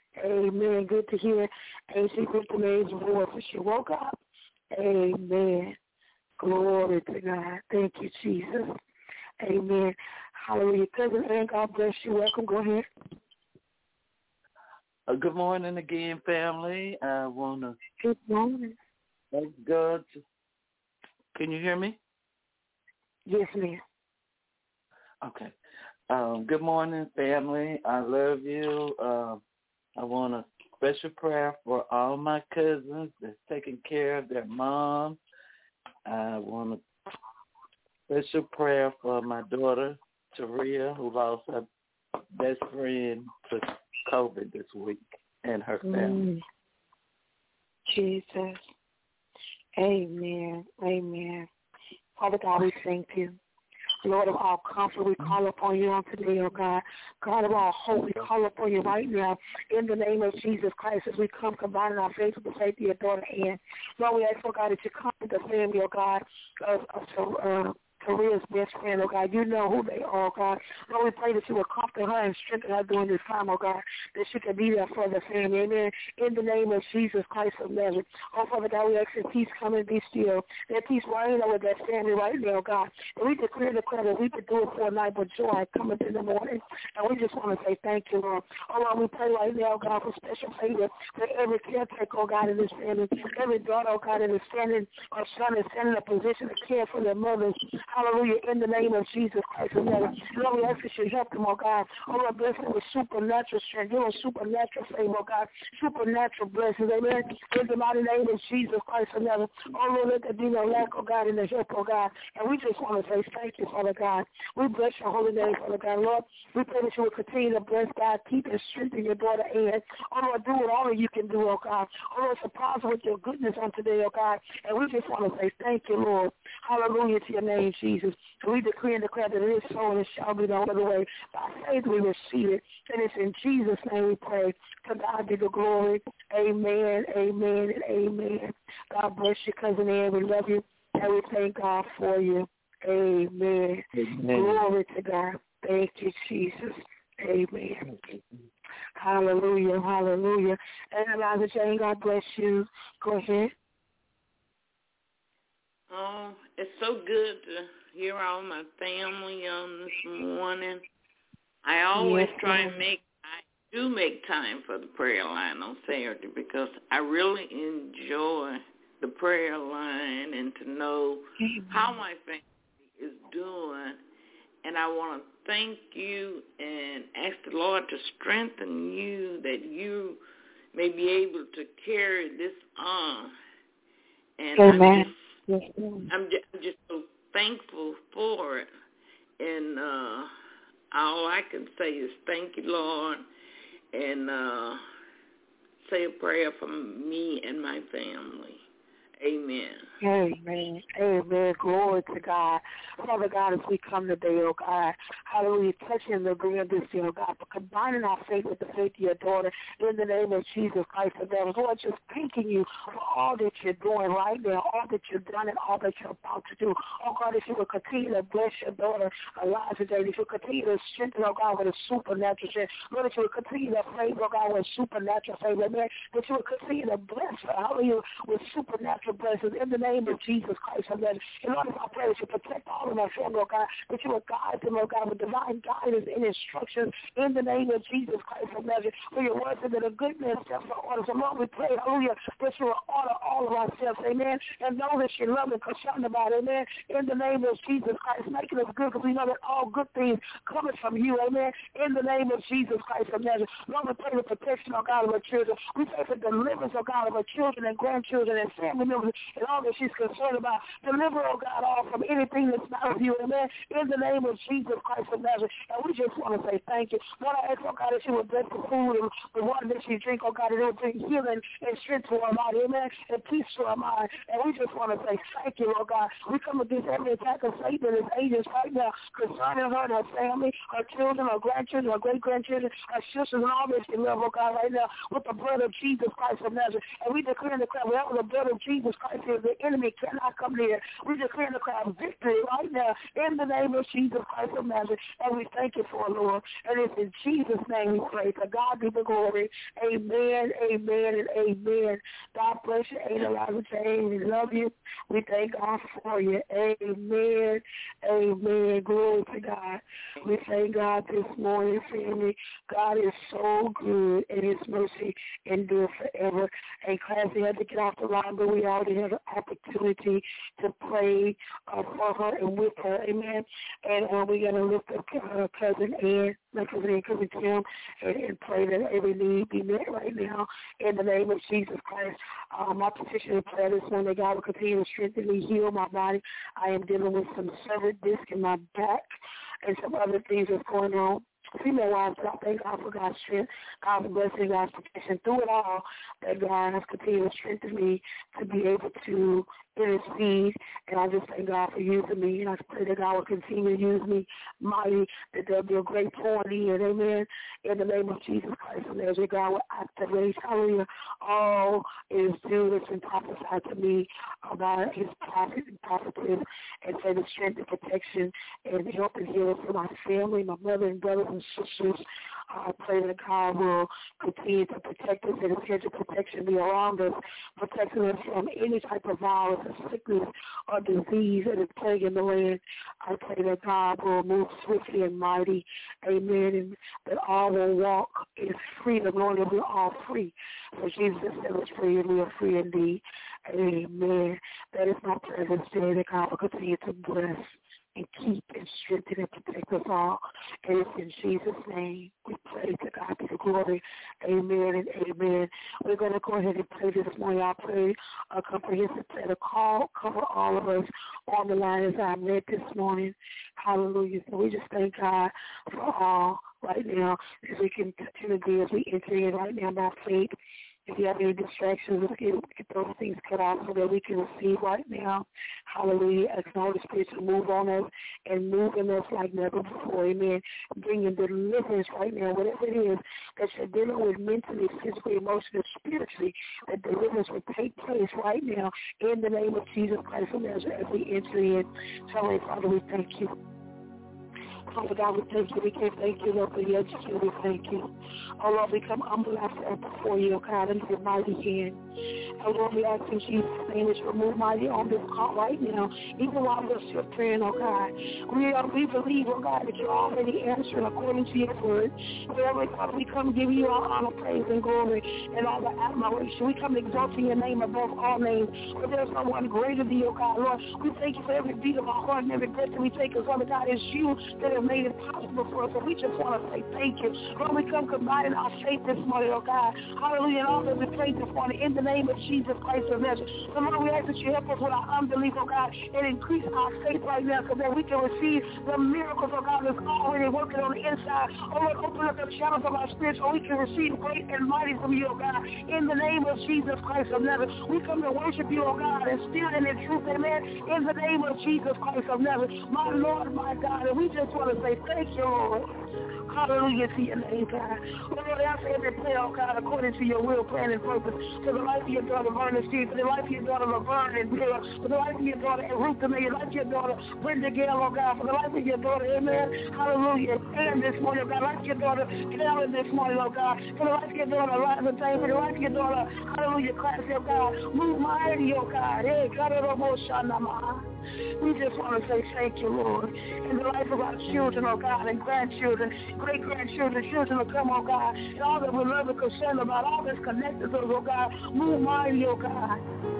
Amen. Good to hear Ancient Sister May's voice as she woke up. Amen. Glory to God. Thank you, Jesus. Amen. Hallelujah. Cousin Ann, God bless you. Welcome. Go ahead. Uh, good morning again, family. I want to Good morning. thank God. To, can you hear me? Yes, ma'am. Okay. Um, good morning, family. I love you. Uh, I want a special prayer for all my cousins that's taking care of their mom. I want a special prayer for my daughter, Taria, who lost her best friend to COVID this week, and her family. Mm. Jesus. Amen. Amen. Father God, we thank you. Lord of all comfort, we call upon you on today, oh God. God of all hope, we call upon you right now in the name of Jesus Christ as we come combining our faith with the faith of your daughter, Ann. Lord, we ask, oh God, that you comfort the family, oh God, of, of uh, Karia's best friend, oh God. You know who they are, oh God. Lord, we pray that you will comfort her and strengthen her during this time, oh God, that she can be there for the family. Amen. In the name of Jesus Christ of Nazareth. Oh, Father God, we ask that peace come and be still. That peace reign over that family right now, oh God. And we declare and declare that we could do it for a night, but joy coming in the morning. And we just want to say thank you, Lord. Oh, Lord, we pray right now, God, for special favor for every caretaker, oh God, in this family. Every daughter, oh God, that is standing, or son is standing in a position to care for their mothers. Hallelujah. In the name of Jesus Christ of Nazareth. Lord, we ask that you help them, oh God. Oh Lord, bless them with supernatural strength. Give them supernatural favor, oh God. Supernatural blessings. Amen. In the mighty name of Jesus Christ of Nazareth. Oh Lord, let there be no lack, oh God, in the help, oh God. And we just want to say thank you, Father God. We bless your holy name, Father God. Lord, we pray that you will continue to bless God, keep and strengthen your daughter Ann. Oh Lord, do what only you can do, oh God. Oh Lord, surprise her with your goodness on today, oh God. And we just want to say thank you, Lord. Hallelujah to your name, Jesus. We decree and declare that it is so and it shall be done. By the way, by faith we receive it. And it's in Jesus' name we pray. To God be the glory. Amen, amen, and amen. God bless you, Cousin Ann. We love you. And we thank God for you. Amen. Amen. Glory to God. Thank you, Jesus. Amen. Hallelujah, hallelujah. And Eliza Jane, God bless you. Go ahead. Oh, it's so good to hear all my family on this morning. I always yes, try and make, I do make time for the prayer line on Saturday because I really enjoy the prayer line and to know how my family is doing. And I want to thank you and ask the Lord to strengthen you that you may be able to carry this on. And Amen. I'm just, yes, I'm just, I'm just so thankful for it. And uh, all I can say is thank you, Lord, and uh, say a prayer for me and my family. Amen. Amen. Amen. Glory to God. Father God, as we come today, oh God, hallelujah, touching the agreement this year, oh God, for combining our faith with the faith of your daughter in the name of Jesus Christ of Nazareth. Lord, just thanking you for all that you're doing right now, all that you've done and all that you're about to do. Oh God, that you will continue to bless your daughter alive today, that you will continue to strengthen, oh God, with a supernatural strength. Lord, that you will continue to favor, oh God, with supernatural favor. Amen. That you will continue to bless her, hallelujah, with supernatural blessings in the name of Jesus Christ. Amen. And Lord, I pray that you protect all of our family, oh God, that you will guide them, oh God, with divine guidance and instructions in the name of Jesus Christ. Amen. For your words that a good man steps for order. So Lord, we pray, hallelujah, that you will order all of ourselves, amen, and know that you love and concerned about, amen, in the name of Jesus Christ, making us good because we know that all good things coming from you, amen, in the name of Jesus Christ. Amen. Lord, we pray for protection, oh God, of our children. We pray for deliverance, oh God, of our children and grandchildren and family members and all that she's concerned about. Deliver, oh God, all from anything that's not of you, amen, in the name of Jesus Christ of Nazareth. And we just want to say thank you. Lord, I ask, oh God, that you would bless the food and the water that she drink, oh God, that it will bring healing and strength to her body, amen, and peace to her mind. And we just want to say thank you, oh God. We come against every attack of Satan and his agents right now concerning her and her family, her children, her grandchildren, her great-grandchildren, her sisters, and all that she love, oh God, right now with the blood of Jesus Christ of Nazareth. And we declare and declare wherever the blood of Jesus Christ is, the enemy cannot come near. We declare and declare victory right now in the name of Jesus Christ of Nazareth. And we thank you for it, Lord. And it's in Jesus' name we pray. To God be the glory. Amen, amen, and amen. God bless you, Ada Eliza Jane. We love you. We thank God for you. Amen, amen. Glory to God. We thank God this morning, family. God is so good, and his mercy endures forever. And class, we had to get off the line, but we already had an opportunity to pray uh, for her and with her. Amen. And uh, we're going to lift up uh, Cousin Ann, my cousin Ann, cousin Tim, and, and pray that every need be met right now in the name of Jesus Christ. Uh, my petition and prayer this morning, God will continue to strengthen me, heal my body. I am dealing with some severed disc in my back and some other things that's going on. Female wise, but I thank God for God's strength, God's blessing, God's protection through it all, that God has continued to strengthen me to be able to intercede. And I just thank God for using me. And I pray that God will continue to use me mighty, that there'll be a great pouring in, amen, in the name of Jesus Christ. And as God will activate, hallelujah, all is due that's been prophesied to me about his prophet and prophetess, and for the strength and protection and help and healing for my family, my mother and brothers and sisters. I pray that God will continue to protect us and his hedge of protection be around us, protecting us from any type of virus or sickness or disease that is plaguing the land. I pray that God will move swiftly and mighty, amen, and that all will walk in freedom, knowing that we're all free. For Jesus set us free, and we are free indeed. Amen. That is my prayer this day, that God will continue to bless and keep and strengthen and protect us all. And it's in Jesus' name we pray. To God be the glory. Amen and amen. We're going to go ahead and pray this morning. I'll pray a comprehensive prayer to call, cover all of us on the line as I read this morning. Hallelujah. So we just thank God for all right now as we can continue to be as we enter in right now by faith. If you have any distractions, we can get those things cut off so that we can receive right now. Hallelujah. Ask the Holy Spirit to move on us and move in us like never before. Amen. Bringing deliverance right now, whatever it is that you're dealing with mentally, physically, emotionally, spiritually, that deliverance will take place right now in the name of Jesus Christ of Nazareth as we enter in. Heavenly Father, we thank you. Father God, we thank you. We can't thank you, Lord, for the execution. We thank you. Oh, Lord, we come humble ourselves before you, oh God, into your mighty hand. Oh, Lord, we ask in Jesus' name that you remove mighty on this call right now, even while we're still praying, oh God. We uh, we believe, oh God, that you're already answering according to your word. Heavenly Father, we come give you all honor, praise, and glory, and all the admiration. We come exalting your name above all names, for there's no one greater than you, oh God. Lord, we thank you for every beat of our heart and every breath that we take, because, Father God, it's you that have made it possible for us, and we just want to say thank you. Lord, we come combining our faith this morning, oh God. Hallelujah, and all that we pray this morning in the name of Jesus Christ of Nazareth. So, Lord, we ask that you help us with our unbelief, oh God, and increase our faith right now so that we can receive the miracles, oh God, that's already working on the inside. Oh, Lord, open up the channels of our spirit so we can receive great and mighty from you, oh God, in the name of Jesus Christ of Nazareth. We come to worship you, oh God, in spirit and in truth, amen, in the name of Jesus Christ of Nazareth. My Lord, my God, and we just want to say thank you, Lord. Hallelujah to your name, God. Lord, I ask every prayer, oh God, according to your will, plan, and purpose. For the life of your daughter, Vernon Steve, for the life of your daughter, Laverne and Bill, for the life of your daughter, Ruth, and the life of your daughter, Brenda Gale, oh God, for the life of your daughter, amen. Hallelujah. And this morning, oh God, life of your daughter, Carolyn, this morning, oh God, for the life of your daughter, Eliza James, for the life of your daughter, hallelujah, Christ, oh God, move mighty, oh God. Hey, God, we just want to say thank you, Lord, in the life of our children, oh God, and grandchildren, great-grandchildren, children will come, oh God, and all that we love and concerned about, all that's connected to us, oh God, move mighty, oh God.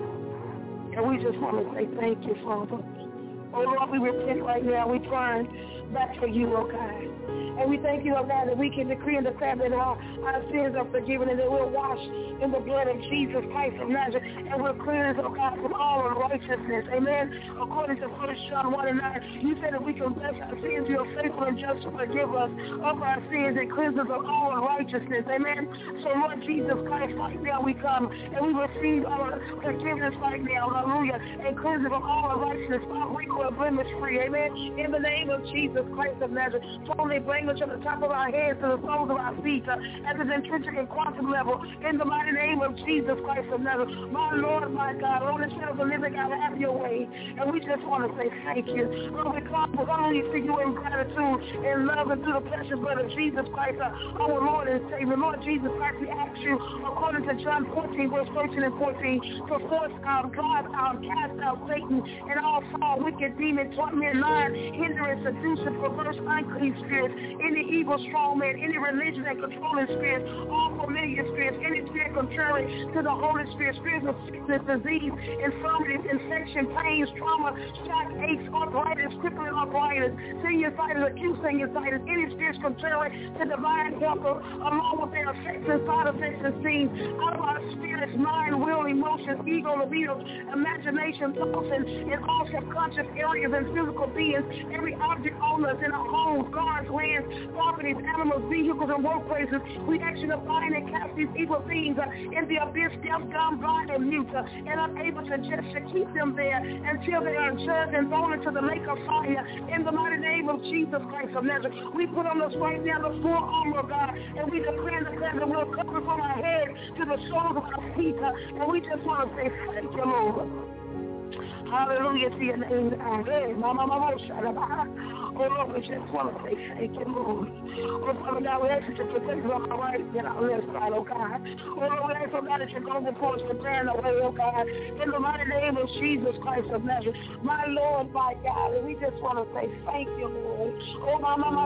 And we just want to say thank you, Father. Oh, Lord, we repent right now. We turn back to you, oh God. And we thank you, oh God, that we can decree and declare that our, our sins are forgiven and that we're washed in the blood of Jesus Christ of Nazareth, and we're cleansed, oh God, from all unrighteousness. Amen. According to First John one and nine, you said that we confess our sins, you are faithful and just to forgive us of our sins and cleanse us of all unrighteousness. Amen. So, Lord Jesus Christ, right now we come and we receive our forgiveness right now. Hallelujah. And cleanse us of all unrighteousness, spot, wrinkle, and blemish free. Amen. In the name of Jesus Christ of Nazareth, totally bring us from the top of our heads to the soles of our feet uh, at the intrinsic and quantum level. In the mighty name of Jesus Christ of Nazareth, my Lord, my God, Lord, instead of the living God, have your way. And we just want to say thank you. Lord, we come with only to you in gratitude and love and through the precious blood of Jesus Christ, uh, our Lord and Savior. Lord Jesus Christ, we ask you, according to John fourteen, verse thirteen and fourteen, to force out, drive out, cast out Satan and all foul, wicked demons, torment, lying, hindrance, seducing, perverse, unclean spirits, any evil strong man, any religion and controlling spirits, all familiar spirits, any spirit contrary to the Holy Spirit, spirits of sickness, disease, infirmities, infection, pains, trauma, shock, aches, arthritis, crippling arthritis, sinusitis, acute sinusitis, any spirits contrary to divine health, along with their effects and side effects and scenes, out of our spirits, mind, will, emotions, ego, libido, imagination, thoughts, and, and all subconscious areas and physical beings, every object on us in our homes, cars, lands, properties, animals, vehicles, and workplaces. We actually bind and cast these evil beings uh, in the abyss, deaf, dumb, blind, and mute, uh, and unable to just to keep them there until they are judged and thrown into the lake of fire. In the mighty name of Jesus Christ of Nazareth, we put on us right now the full armor of God, and we declare and declare that we're covered from our head to the soles of our feet, uh, and we just want to say thank you, Lord. Hallelujah to your name. Oh, Lord, we just want to say thank you, Lord. Oh, Father God, we ask you to protect us on our right and our left side, oh God. Oh, Lord, we ask, oh God, that you go before us, preparing the way, oh God. In the mighty name of Jesus Christ of Nazareth, my Lord, my God, and we just want to say thank you, Lord. Oh, my mama,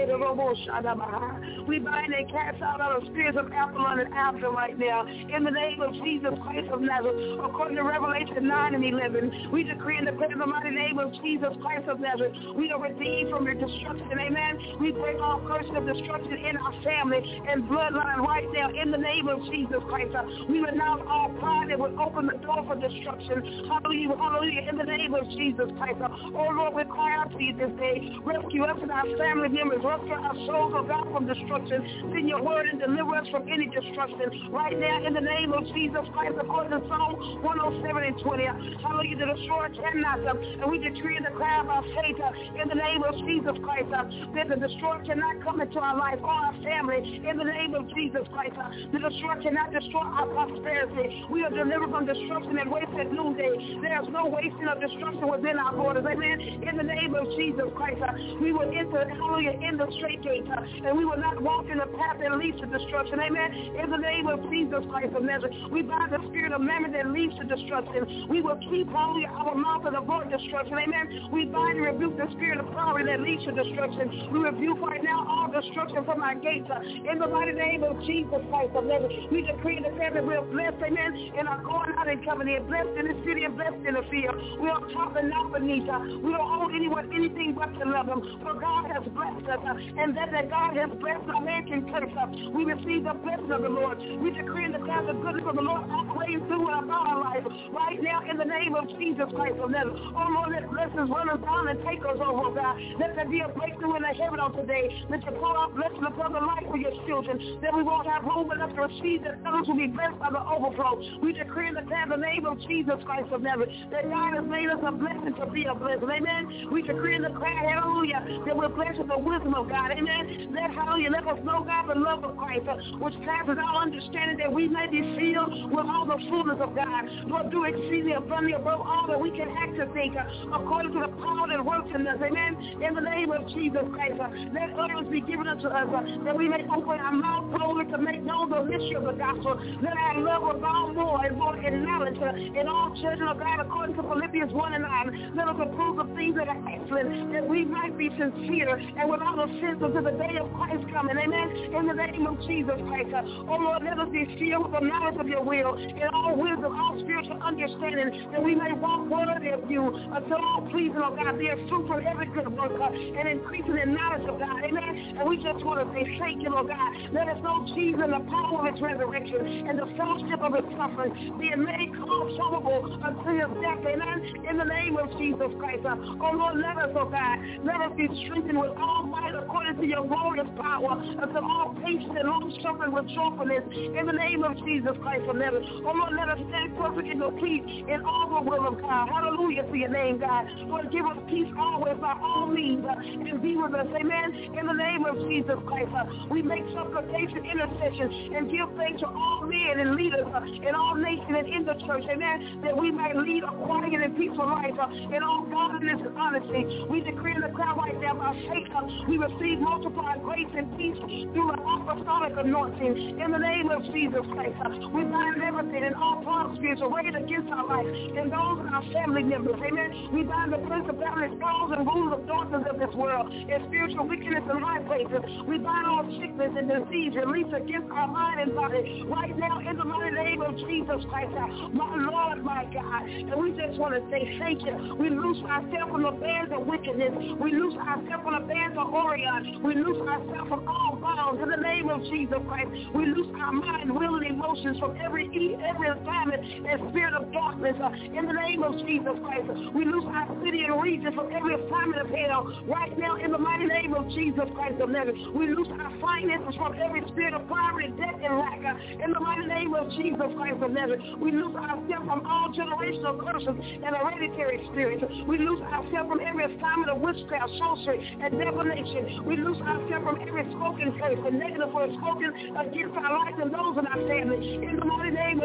we bind and cast out all the spirits of Apollon and Absalom right now. In the name of Jesus Christ of Nazareth, according to Revelation nine and eleven, we decree and declare in the mighty name of Jesus Christ of Nazareth, we are redeemed from your destruction, amen. We break all curses of destruction in our family and bloodline right now in the name of Jesus Christ. We renounce all pride that would open the door for destruction. Hallelujah, hallelujah, in the name of Jesus Christ. Oh Lord, we cry out to you this day. Rescue us and our family members. Rescue our souls, oh God, from destruction. Send your word and deliver us from any destruction. Right now, in the name of Jesus Christ, according to Psalm one oh seven and twenty. Hallelujah, the destroyer cannot. And we decree and declare by faith in the name of Jesus Christ that the destroyer cannot come into our life or our family. In the name of Jesus Christ, the destroyer cannot destroy our prosperity. We are delivered from destruction and waste at noonday. There is no wasting of destruction within our borders. Amen. In the name of Jesus Christ, we will enter, hallelujah, in the straight gate, and we will not walk in the path that leads to destruction. Amen. In the name of Jesus Christ of Nazareth, we bind the spirit of mammon that leads to destruction. We will keep, hallelujah, our mouth and avoid destruction. Amen. We bind and rebuke the spirit of poverty that leads to destruction. We rebuke right now all destruction from our gates. In the mighty name of Jesus Christ of Nazareth, we decree and declare that we are blessed, amen, and are going out and coming in, blessed in the city and blessed in the field. We are top and not beneath. We don't owe anyone anything but to love them, for God has blessed us, and that that God has blessed, no man can curse us. We receive the blessing of the Lord. We decree and declare the goodness of the Lord operating through and about our life right now in the name of Jesus Christ of Nazareth. Oh Lord, let blessings run us down and take us over, God. Let there be a breakthrough in the heaven on today. Let you pour out blessings upon the life of your children, that we won't have room enough to receive, that others will be blessed by the overflow. We decree and declare the name of Jesus Christ of Nazareth, that God has made us a blessing to be a blessing. Amen. We decree and declare, hallelujah, that we're blessed with the wisdom of God. Amen. Let, hallelujah, let us know, God, the love of Christ, uh, which passes our understanding, that we may be filled with all the fullness of God. Lord, do exceedingly abundantly above all that we can act to think, uh, according to the power that works in us. Amen. In the name of Jesus Christ, uh, let utterance be given unto us, uh, that we may open our mouth boldly to make known the mystery of the gospel. Let our love abound more and more in knowledge, uh, in all children of God, according to Philippians one and nine. Let us approve of things that are excellent, that we might be sincere and without offense until the day of Christ coming. Amen. In the name of Jesus Christ. Uh, oh Lord, let us be filled with the knowledge of your will, in all wisdom, all spiritual understanding, that we may walk worthy of you, until all pleasing, oh God, being fruit from every good work, uh, and increasing in knowledge of God. Amen. And we just want to say thank you, Lord God. Let us know Jesus and the power of his resurrection and the fellowship of his suffering, being made conformable unto his death. Amen. In the name of Jesus Christ. Uh, oh Lord, let us, oh God, let us be strengthened with all might according to your glorious power, until all patience and long suffering with joyfulness. In the name of Jesus Christ of Nazareth. Oh Lord, let us stand perfect and complete in all the will of God. Hallelujah to your name, God. Lord, give us peace always by all means, uh, and be with us. Amen. In the name of Jesus Christ, uh, we make supplication, intercession, and give thanks to all men and leaders uh, in all nations and in the church. Amen. That we may lead a quiet and peaceful life uh, in all godliness and honesty. We decree in the crowd right now by faith, uh, we receive multiplied grace and peace through the apostolic anointing. In the name of Jesus Christ, uh, we bind everything and all plot spirits arrayed against our life and those of our family members. Amen. We bind the principalities, powers, and rulers of darkness of this world and spiritual wickedness in high places. We bind all sickness and disease released against our mind and body right now in the mighty name of Jesus Christ, uh, my Lord, my God. And we just want to say thank you. We loose ourselves from the bands of wickedness. We loose ourselves from the bands of Orion. We loose ourselves from all bounds in the name of Jesus Christ. We loose our mind, will, and emotions from every every assignment and spirit of darkness uh, in the name of Jesus Christ. We loose our city and region from every assignment of hell right now in the mighty name of Jesus Christ of Nazareth. We loose our finances from every spirit of poverty, debt, and lack uh, in the mighty name of Jesus Christ of Nazareth. We loose ourselves from all generational curses and hereditary spirits. We loose ourselves from every assignment of witchcraft, sorcery, and divination. We loose ourselves from every spoken curse and negative word spoken against our lives and those in our family. In the mighty name of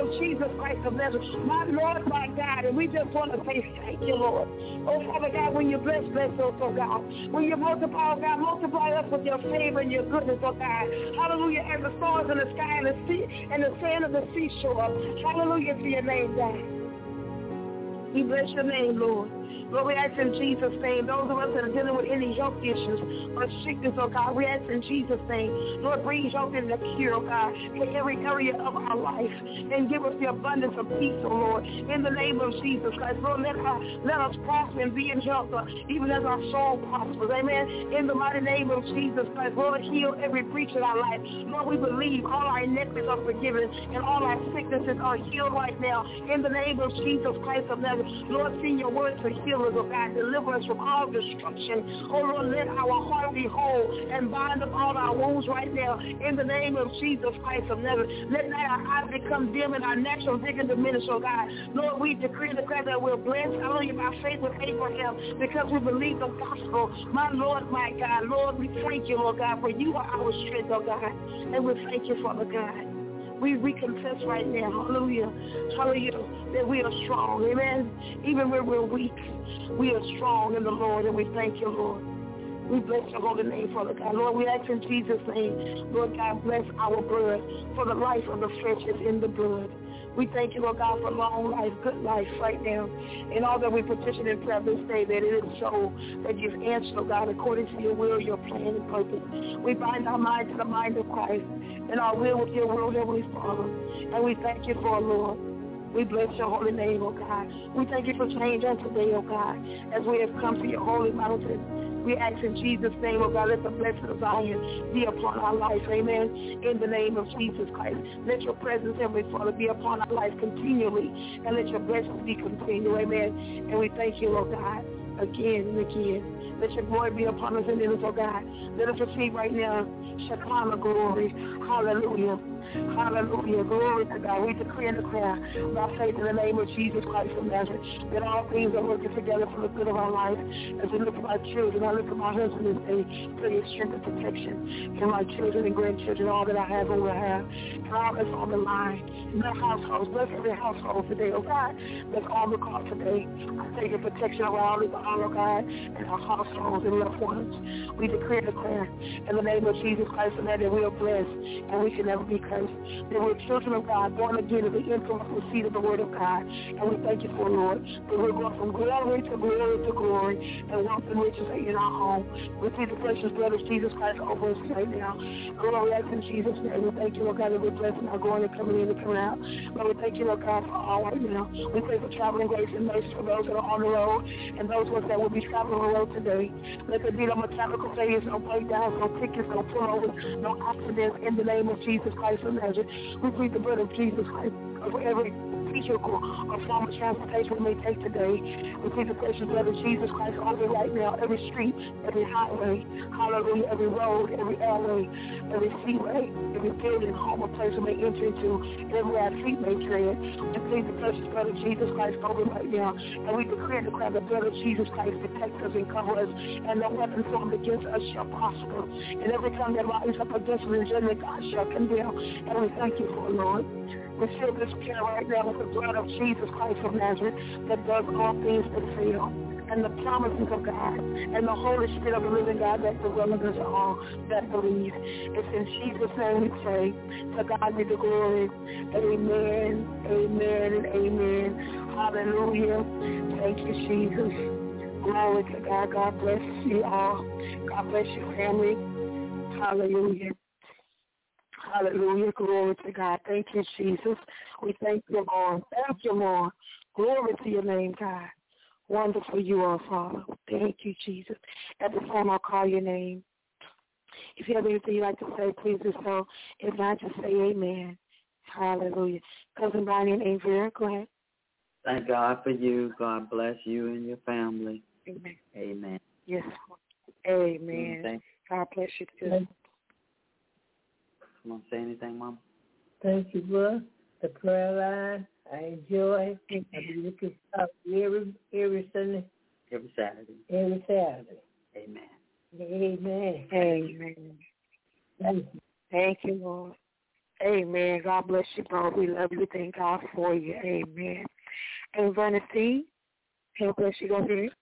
Jesus Christ of Nazareth. My Lord, my God, and we just want to say thank you, Lord. Oh, Father God, when you bless, bless us, oh God. When you multiply, oh God, multiply us with your favor and your goodness, oh God. Hallelujah, and the stars in the sky and the sea and the sand of the seashore. Hallelujah to your name, God. We bless your name, Lord. Lord, we ask in Jesus' name, those of us that are dealing with any health issues or sickness, oh God, we ask in Jesus' name, Lord, bring health and the cure, oh God, in every area of our life, and give us the abundance of peace, oh Lord, in the name of Jesus Christ. Lord, let, our, let us prosper and be in health, uh, even as our soul prospers, amen, in the mighty name of Jesus Christ. Lord, heal every breach in our life. Lord, we believe all our iniquities are forgiven, and all our sicknesses are healed right now, in the name of Jesus Christ of Nazareth. Lord, send your word to heal us, oh God, deliver us from all destruction. Oh Lord, let our heart be whole and bind up all our wounds right now in the name of Jesus Christ of Nazareth. Let not our eyes become dim and our natural vision diminish, oh God. Lord, we decree and declare that we're blessed, hallelujah, by faith with Abraham, because we believe the gospel. My Lord, my God, Lord, we thank you, Lord God, for you are our strength, oh God, and we thank you, Father God. We, we confess right now, hallelujah, hallelujah, that we are strong, amen. Even when we're weak, we are strong in the Lord, and we thank you, Lord. We bless your holy name, Father God. Lord, we ask in Jesus' name, Lord God, bless our blood, for the life of the flesh is in the blood. We thank you, Lord God, for long life, good life right now. And all that we petition in prayer this day, that it is so, that you've answered, oh God, according to your will, your plan, and purpose. We bind our mind to the mind of Christ, and our will with your will, Heavenly Father. And we thank you for it, Lord. We bless your holy name, oh God. We thank you for change on today, oh God, as we have come to your holy mountain. We ask in Jesus' name, oh God, let the blessing of Zion be upon our life, amen, in the name of Jesus Christ. Let your presence, Heavenly Father, be upon our life continually, and let your blessings be continual, amen. And we thank you, Lord God, again and again. Let your glory be upon us and in us, oh God. Let us receive right now Shekinah glory. Hallelujah. Hallelujah. Glory to God. We decree and declare by faith in the name of Jesus Christ of Nazareth that all things are working together for the good of our life. As we look at my children, I look at my husband this day, pray your strength and protection. And my children and grandchildren, all that I have and will have. And all that's on the line. In their households. Bless every household today, oh God. That's on the call today. I take your protection around us, all, oh God, and our households and loved ones. We decree and declare in the name of Jesus Christ of Nazareth that we are blessed and we can never be cursed. That we're children of God, born again of the influence and seed of the word of God. And we thank you for it, Lord. That we're going from glory to glory to glory, and wealth and riches are in our home. We plead the precious blood of Jesus Christ over us right now. Lord, we ask in Jesus' name. We thank you, Lord God, that we're blessing our going and coming in and coming out. Lord, we thank you, Lord God, for all right now. We pray for traveling grace and mercy for those that are on the road and those of us that will be traveling on the road today. Let there be no mechanical failures, no breakdowns, no tickets, no pullovers, no accidents in the name of Jesus Christ of Nazareth. We plead the blood of Jesus Christ over every vehicle or form of transportation we may take today. We plead the precious blood of Jesus Christ over right now, every street, every highway, hallelujah, every road, every airway, every seaway, every building, home, or place we may enter into, everywhere our feet may tread. We plead the precious blood of Jesus Christ over right now, and we decree and declare the blood of Jesus Christ protects us and covers us, and no weapon formed against us shall prosper. And every tongue that rises up against us in judgment, God shall condemn. And we thank you for it, Lord. We seal this prayer right now with the blood of Jesus Christ of Nazareth that does all things that fail, and the promises of God, and the Holy Spirit of the living God that dwells in us all that believe. It's in Jesus' name we pray. To God be the glory. Amen, amen, and amen. Hallelujah. Thank you, Jesus. Glory to God. God bless you all. God bless your family. Hallelujah. Hallelujah. Glory to God. Thank you, Jesus. We thank you, Lord. Thank you, Lord. Glory to your name, God. Wonderful you are, Father. Thank you, Jesus. At this time, I'll call your name. If you have anything you'd like to say, please do so. If not, just say amen. Hallelujah. Cousin Bonnie and Avery, go ahead. Thank God for you. God bless you and your family. Amen. Amen. Yes. Amen. Thank God bless you too. You want to say anything, Mom? Thank you, bro. The prayer line, I enjoy. I'll be looking up every, every Sunday. Every Saturday. Every Saturday. Amen. Amen. Amen. Thank you. Thank you, Lord. Amen. God bless you, bro. We love you. Thank God for you. Amen. And Vernestine, God bless you. Go ahead.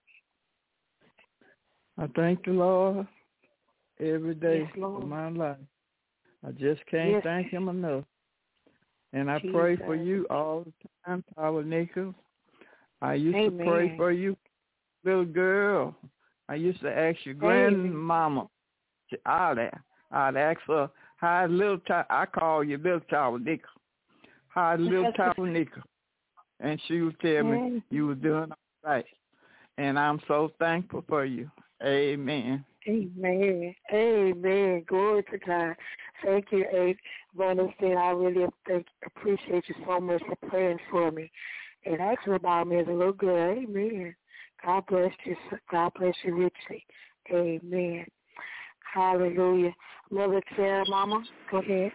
I thank the Lord every day yes, Lord. of my life. I just can't yes. thank him enough. And I Jesus. pray for you all the time, Power Nickel. I used Amen. to pray for you, little girl. I used to ask your grandmama. I'd, I'd ask her, hi, little Tower. I call you little Tower Nickel. Hi, little Tower Nickel. And she would tell me you were doing all right. And I'm so thankful for you. Amen. Amen. Amen. Glory to God. Thank you, A. Vernestine. I really thank, appreciate you so much for praying for me and asking about me as a little girl. Amen. God bless you. God bless you richly. Amen. Hallelujah. Mother Sarah, Mama, go ahead.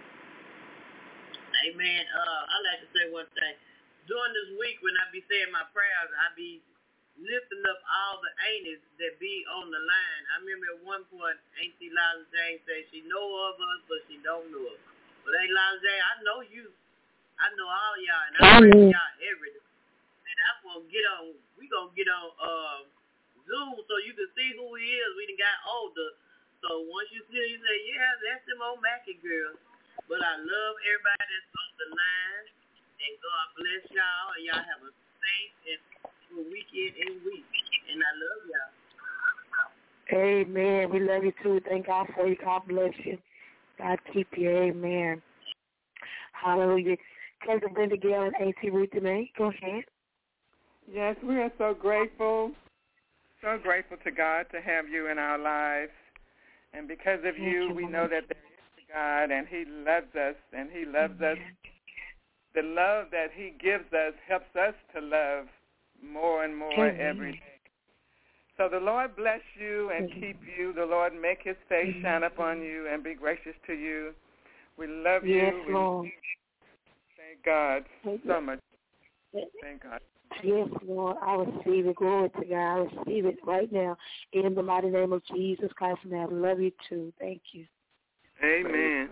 Amen. Uh, I like to say one thing. During this week when I be saying my prayers, I be lifting up all the aunties that be on the line. I remember at one point, Auntie Lila Jane said she know of us, but she don't know us. But Auntie Lila Jane, I know you. I know all y'all, and I pray for y'all every day. And I'm gonna get on. We gonna get on uh, Zoom so you can see who he is. We done got older, so once you see, you say, yeah, that's them old Mackie girls. But I love everybody that's on the line, and God bless y'all, and y'all have a safe and weekend and week. And I love y'all. Amen. We love you too. Thank God for you. God bless you. God keep you. Amen. Hallelujah. Cousin Brenda Gale and Auntie Ruth May, go ahead. Yes, we are so grateful, so grateful to God to have you in our lives. And because of you, we know that there is a God, and he loves us, and he loves us. The love that he gives us helps us to love more and more Amen. every day. So the Lord bless you and Amen. keep you. The Lord make his face Amen. shine upon you and be gracious to you. We love yes, you. We Lord. thank God so much. Thank God. Yes, Lord. I receive it. Glory to God. I receive it right now in the mighty name of Jesus Christ. And I love you too. Thank you. Amen.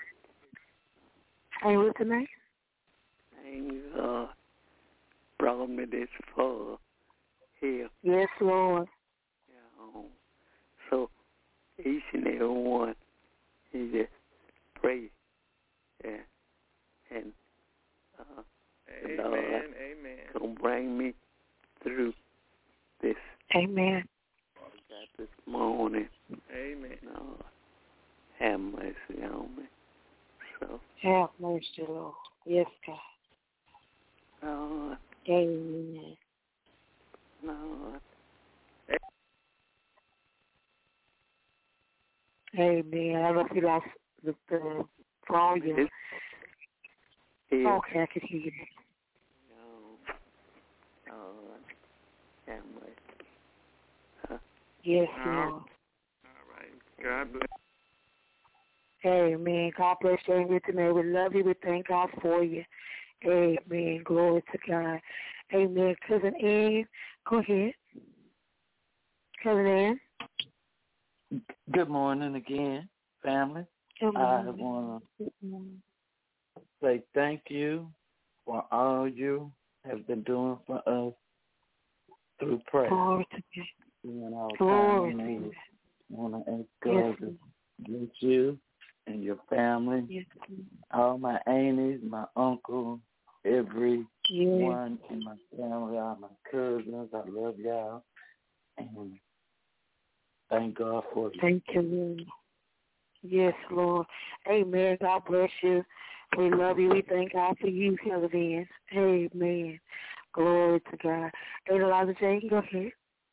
Hey, what's the name? And uh, brought me this far here. Yes, Lord. Yeah, um, so each and every one, he just pray, yeah, and uh, amen, the Lord amen. gonna bring me through this. Amen. Got this morning. Amen. Lord, have mercy on me. So have mercy, Lord. Yes, God. Lord. Amen. Lord. Amen. I don't know if you lost the, the volume. Yeah. Okay, I can hear you. No. Lord, have mercy. Huh? Yes, All Lord. All right. God bless. Amen. God bless you and today. We love you. We thank God for you. Amen. Glory to God. Amen. Cousin Ann, go ahead. Cousin Ann. Good morning again, family. Good morning. I want to say thank you for all you have been doing for us through prayer. Glory to God. When our Glory to family, God. I want to ask God Yes, to bless you and your family, yes, all my aunties, my uncle, everyone yes. in my family, all my cousins. I love y'all. And thank God for you. Thank you, Lord. Yes, Lord. Amen. God bless you. We love you. We thank God for you, Cousin Ann. Amen. Glory to God. Hey, Eliza Jane, go ahead.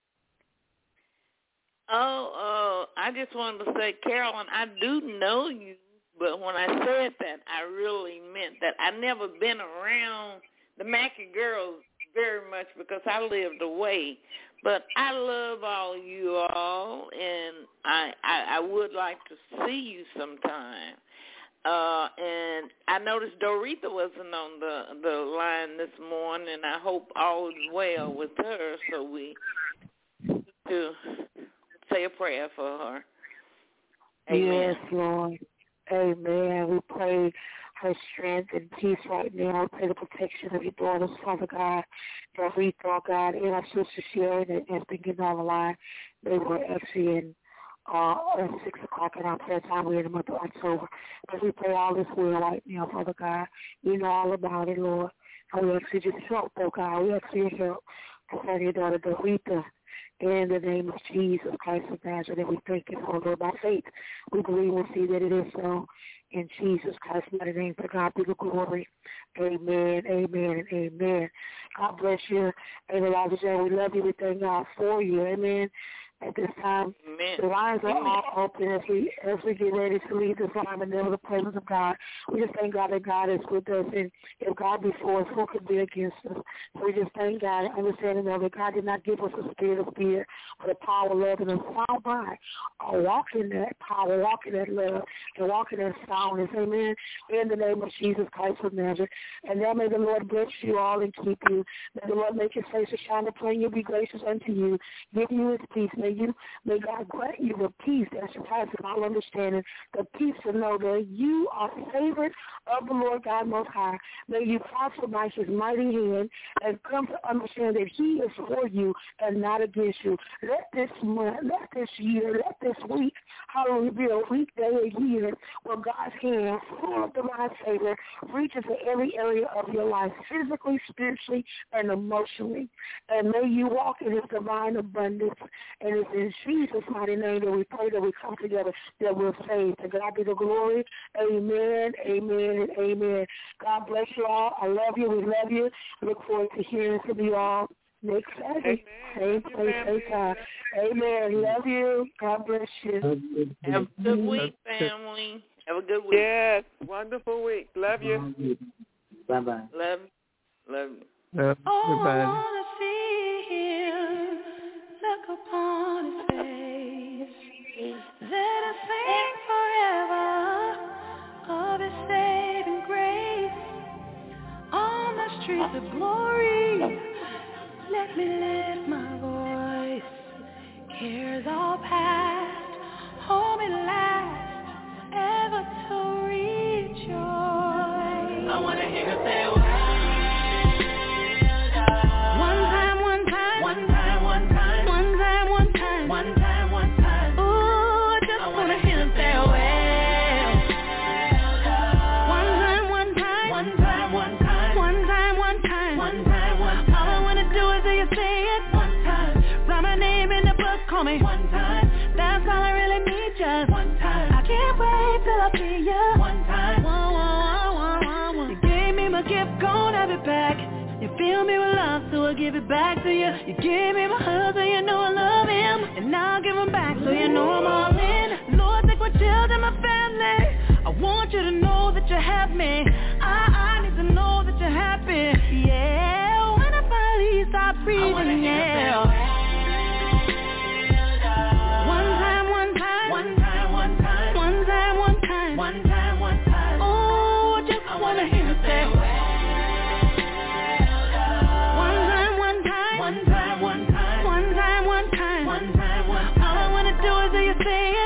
Oh, uh, I just wanted to say, Carolyn, I do know you, but when I said that, I really meant that. I never been around the Mackey girls very much because I lived away. But I love all you all, and I, I, I would like to see you sometime. Uh, and I noticed Doretha wasn't on the, the line this morning, and I hope all is well with her, so we to say a prayer for her. Amen. Yes, Lord. Amen. We pray, her strength and peace right now. Pray the protection of your daughters, Father God, that we thought, God, and our sister Sharon that has been getting on the line. They were actually in uh, at six o'clock in our prayer time. We're in the month of October. But we pray all this will right now, Father God. You know all about it, Lord. And we ask you just help, oh God. We ask you your help concerning your daughter, Dorita. In the name of Jesus Christ of Nazareth, and we thank you for Lord by faith. We believe and see that it is so. In Jesus Christ's mighty name, for God be the glory. Amen, amen, and amen. God bless you. Amen. We love you. We thank God for you. Amen. At this time, Amen. The lines are Amen. all open as we as we get ready to leave this line and never the presence of God. We just thank God that God is with us, and if God be for us, who could be against us? So we just thank God and understand and know that God did not give us a spirit of fear, but a power, love, and a sound mind. Uh, walk in that power, walk in that love, and walk in that soundness. Amen. In the name of Jesus Christ of Nazareth. And now may the Lord bless you all and keep you. May the Lord make his face to shine upon you, be gracious unto you, give you his peace. May you, may God grant you the peace that surpasses all understanding, the peace to know that you are favored of the Lord God Most High. May you prosper by his mighty hand and come to understand that he is for you and not against you. Let this month, let this year, let this week, hallelujah, be a weekday, a year where God's hand, full of divine favor, reaches to every area of your life, physically, spiritually, and emotionally. And may you walk in his divine abundance. And it's in Jesus' mighty name that we pray that we come together, that we're saved. To God be the glory. Amen, amen, and amen. God bless you all. I love you. We love you. I look forward to hearing from you all next Saturday. Same place, same time. Amen. Love you. God bless you. Have a good week, family. Have a good week. Yes. Wonderful week. Love you. Bye-bye. Love you. Love you. Love everybody. I want to see him. Look upon his face. Let us sing forever of his saving grace. On the streets of glory, let me lift my voice. Cares all past, home at last, ever to rejoice. I want to hear her say, call me one time, that's all I really need, just one time. I can't wait till I see you one time. Whoa, whoa, whoa, whoa, whoa. You gave me my gift, gon' have it back. You fill me with love, so I give it back to you. You gave me my husband, you know I love him, and now I give him back, so you know I'm all in. Lord, take my children, my family. I want you to know that you have me. I, I need to know that you're happy. Yeah, when I finally stop breathing, yeah. Say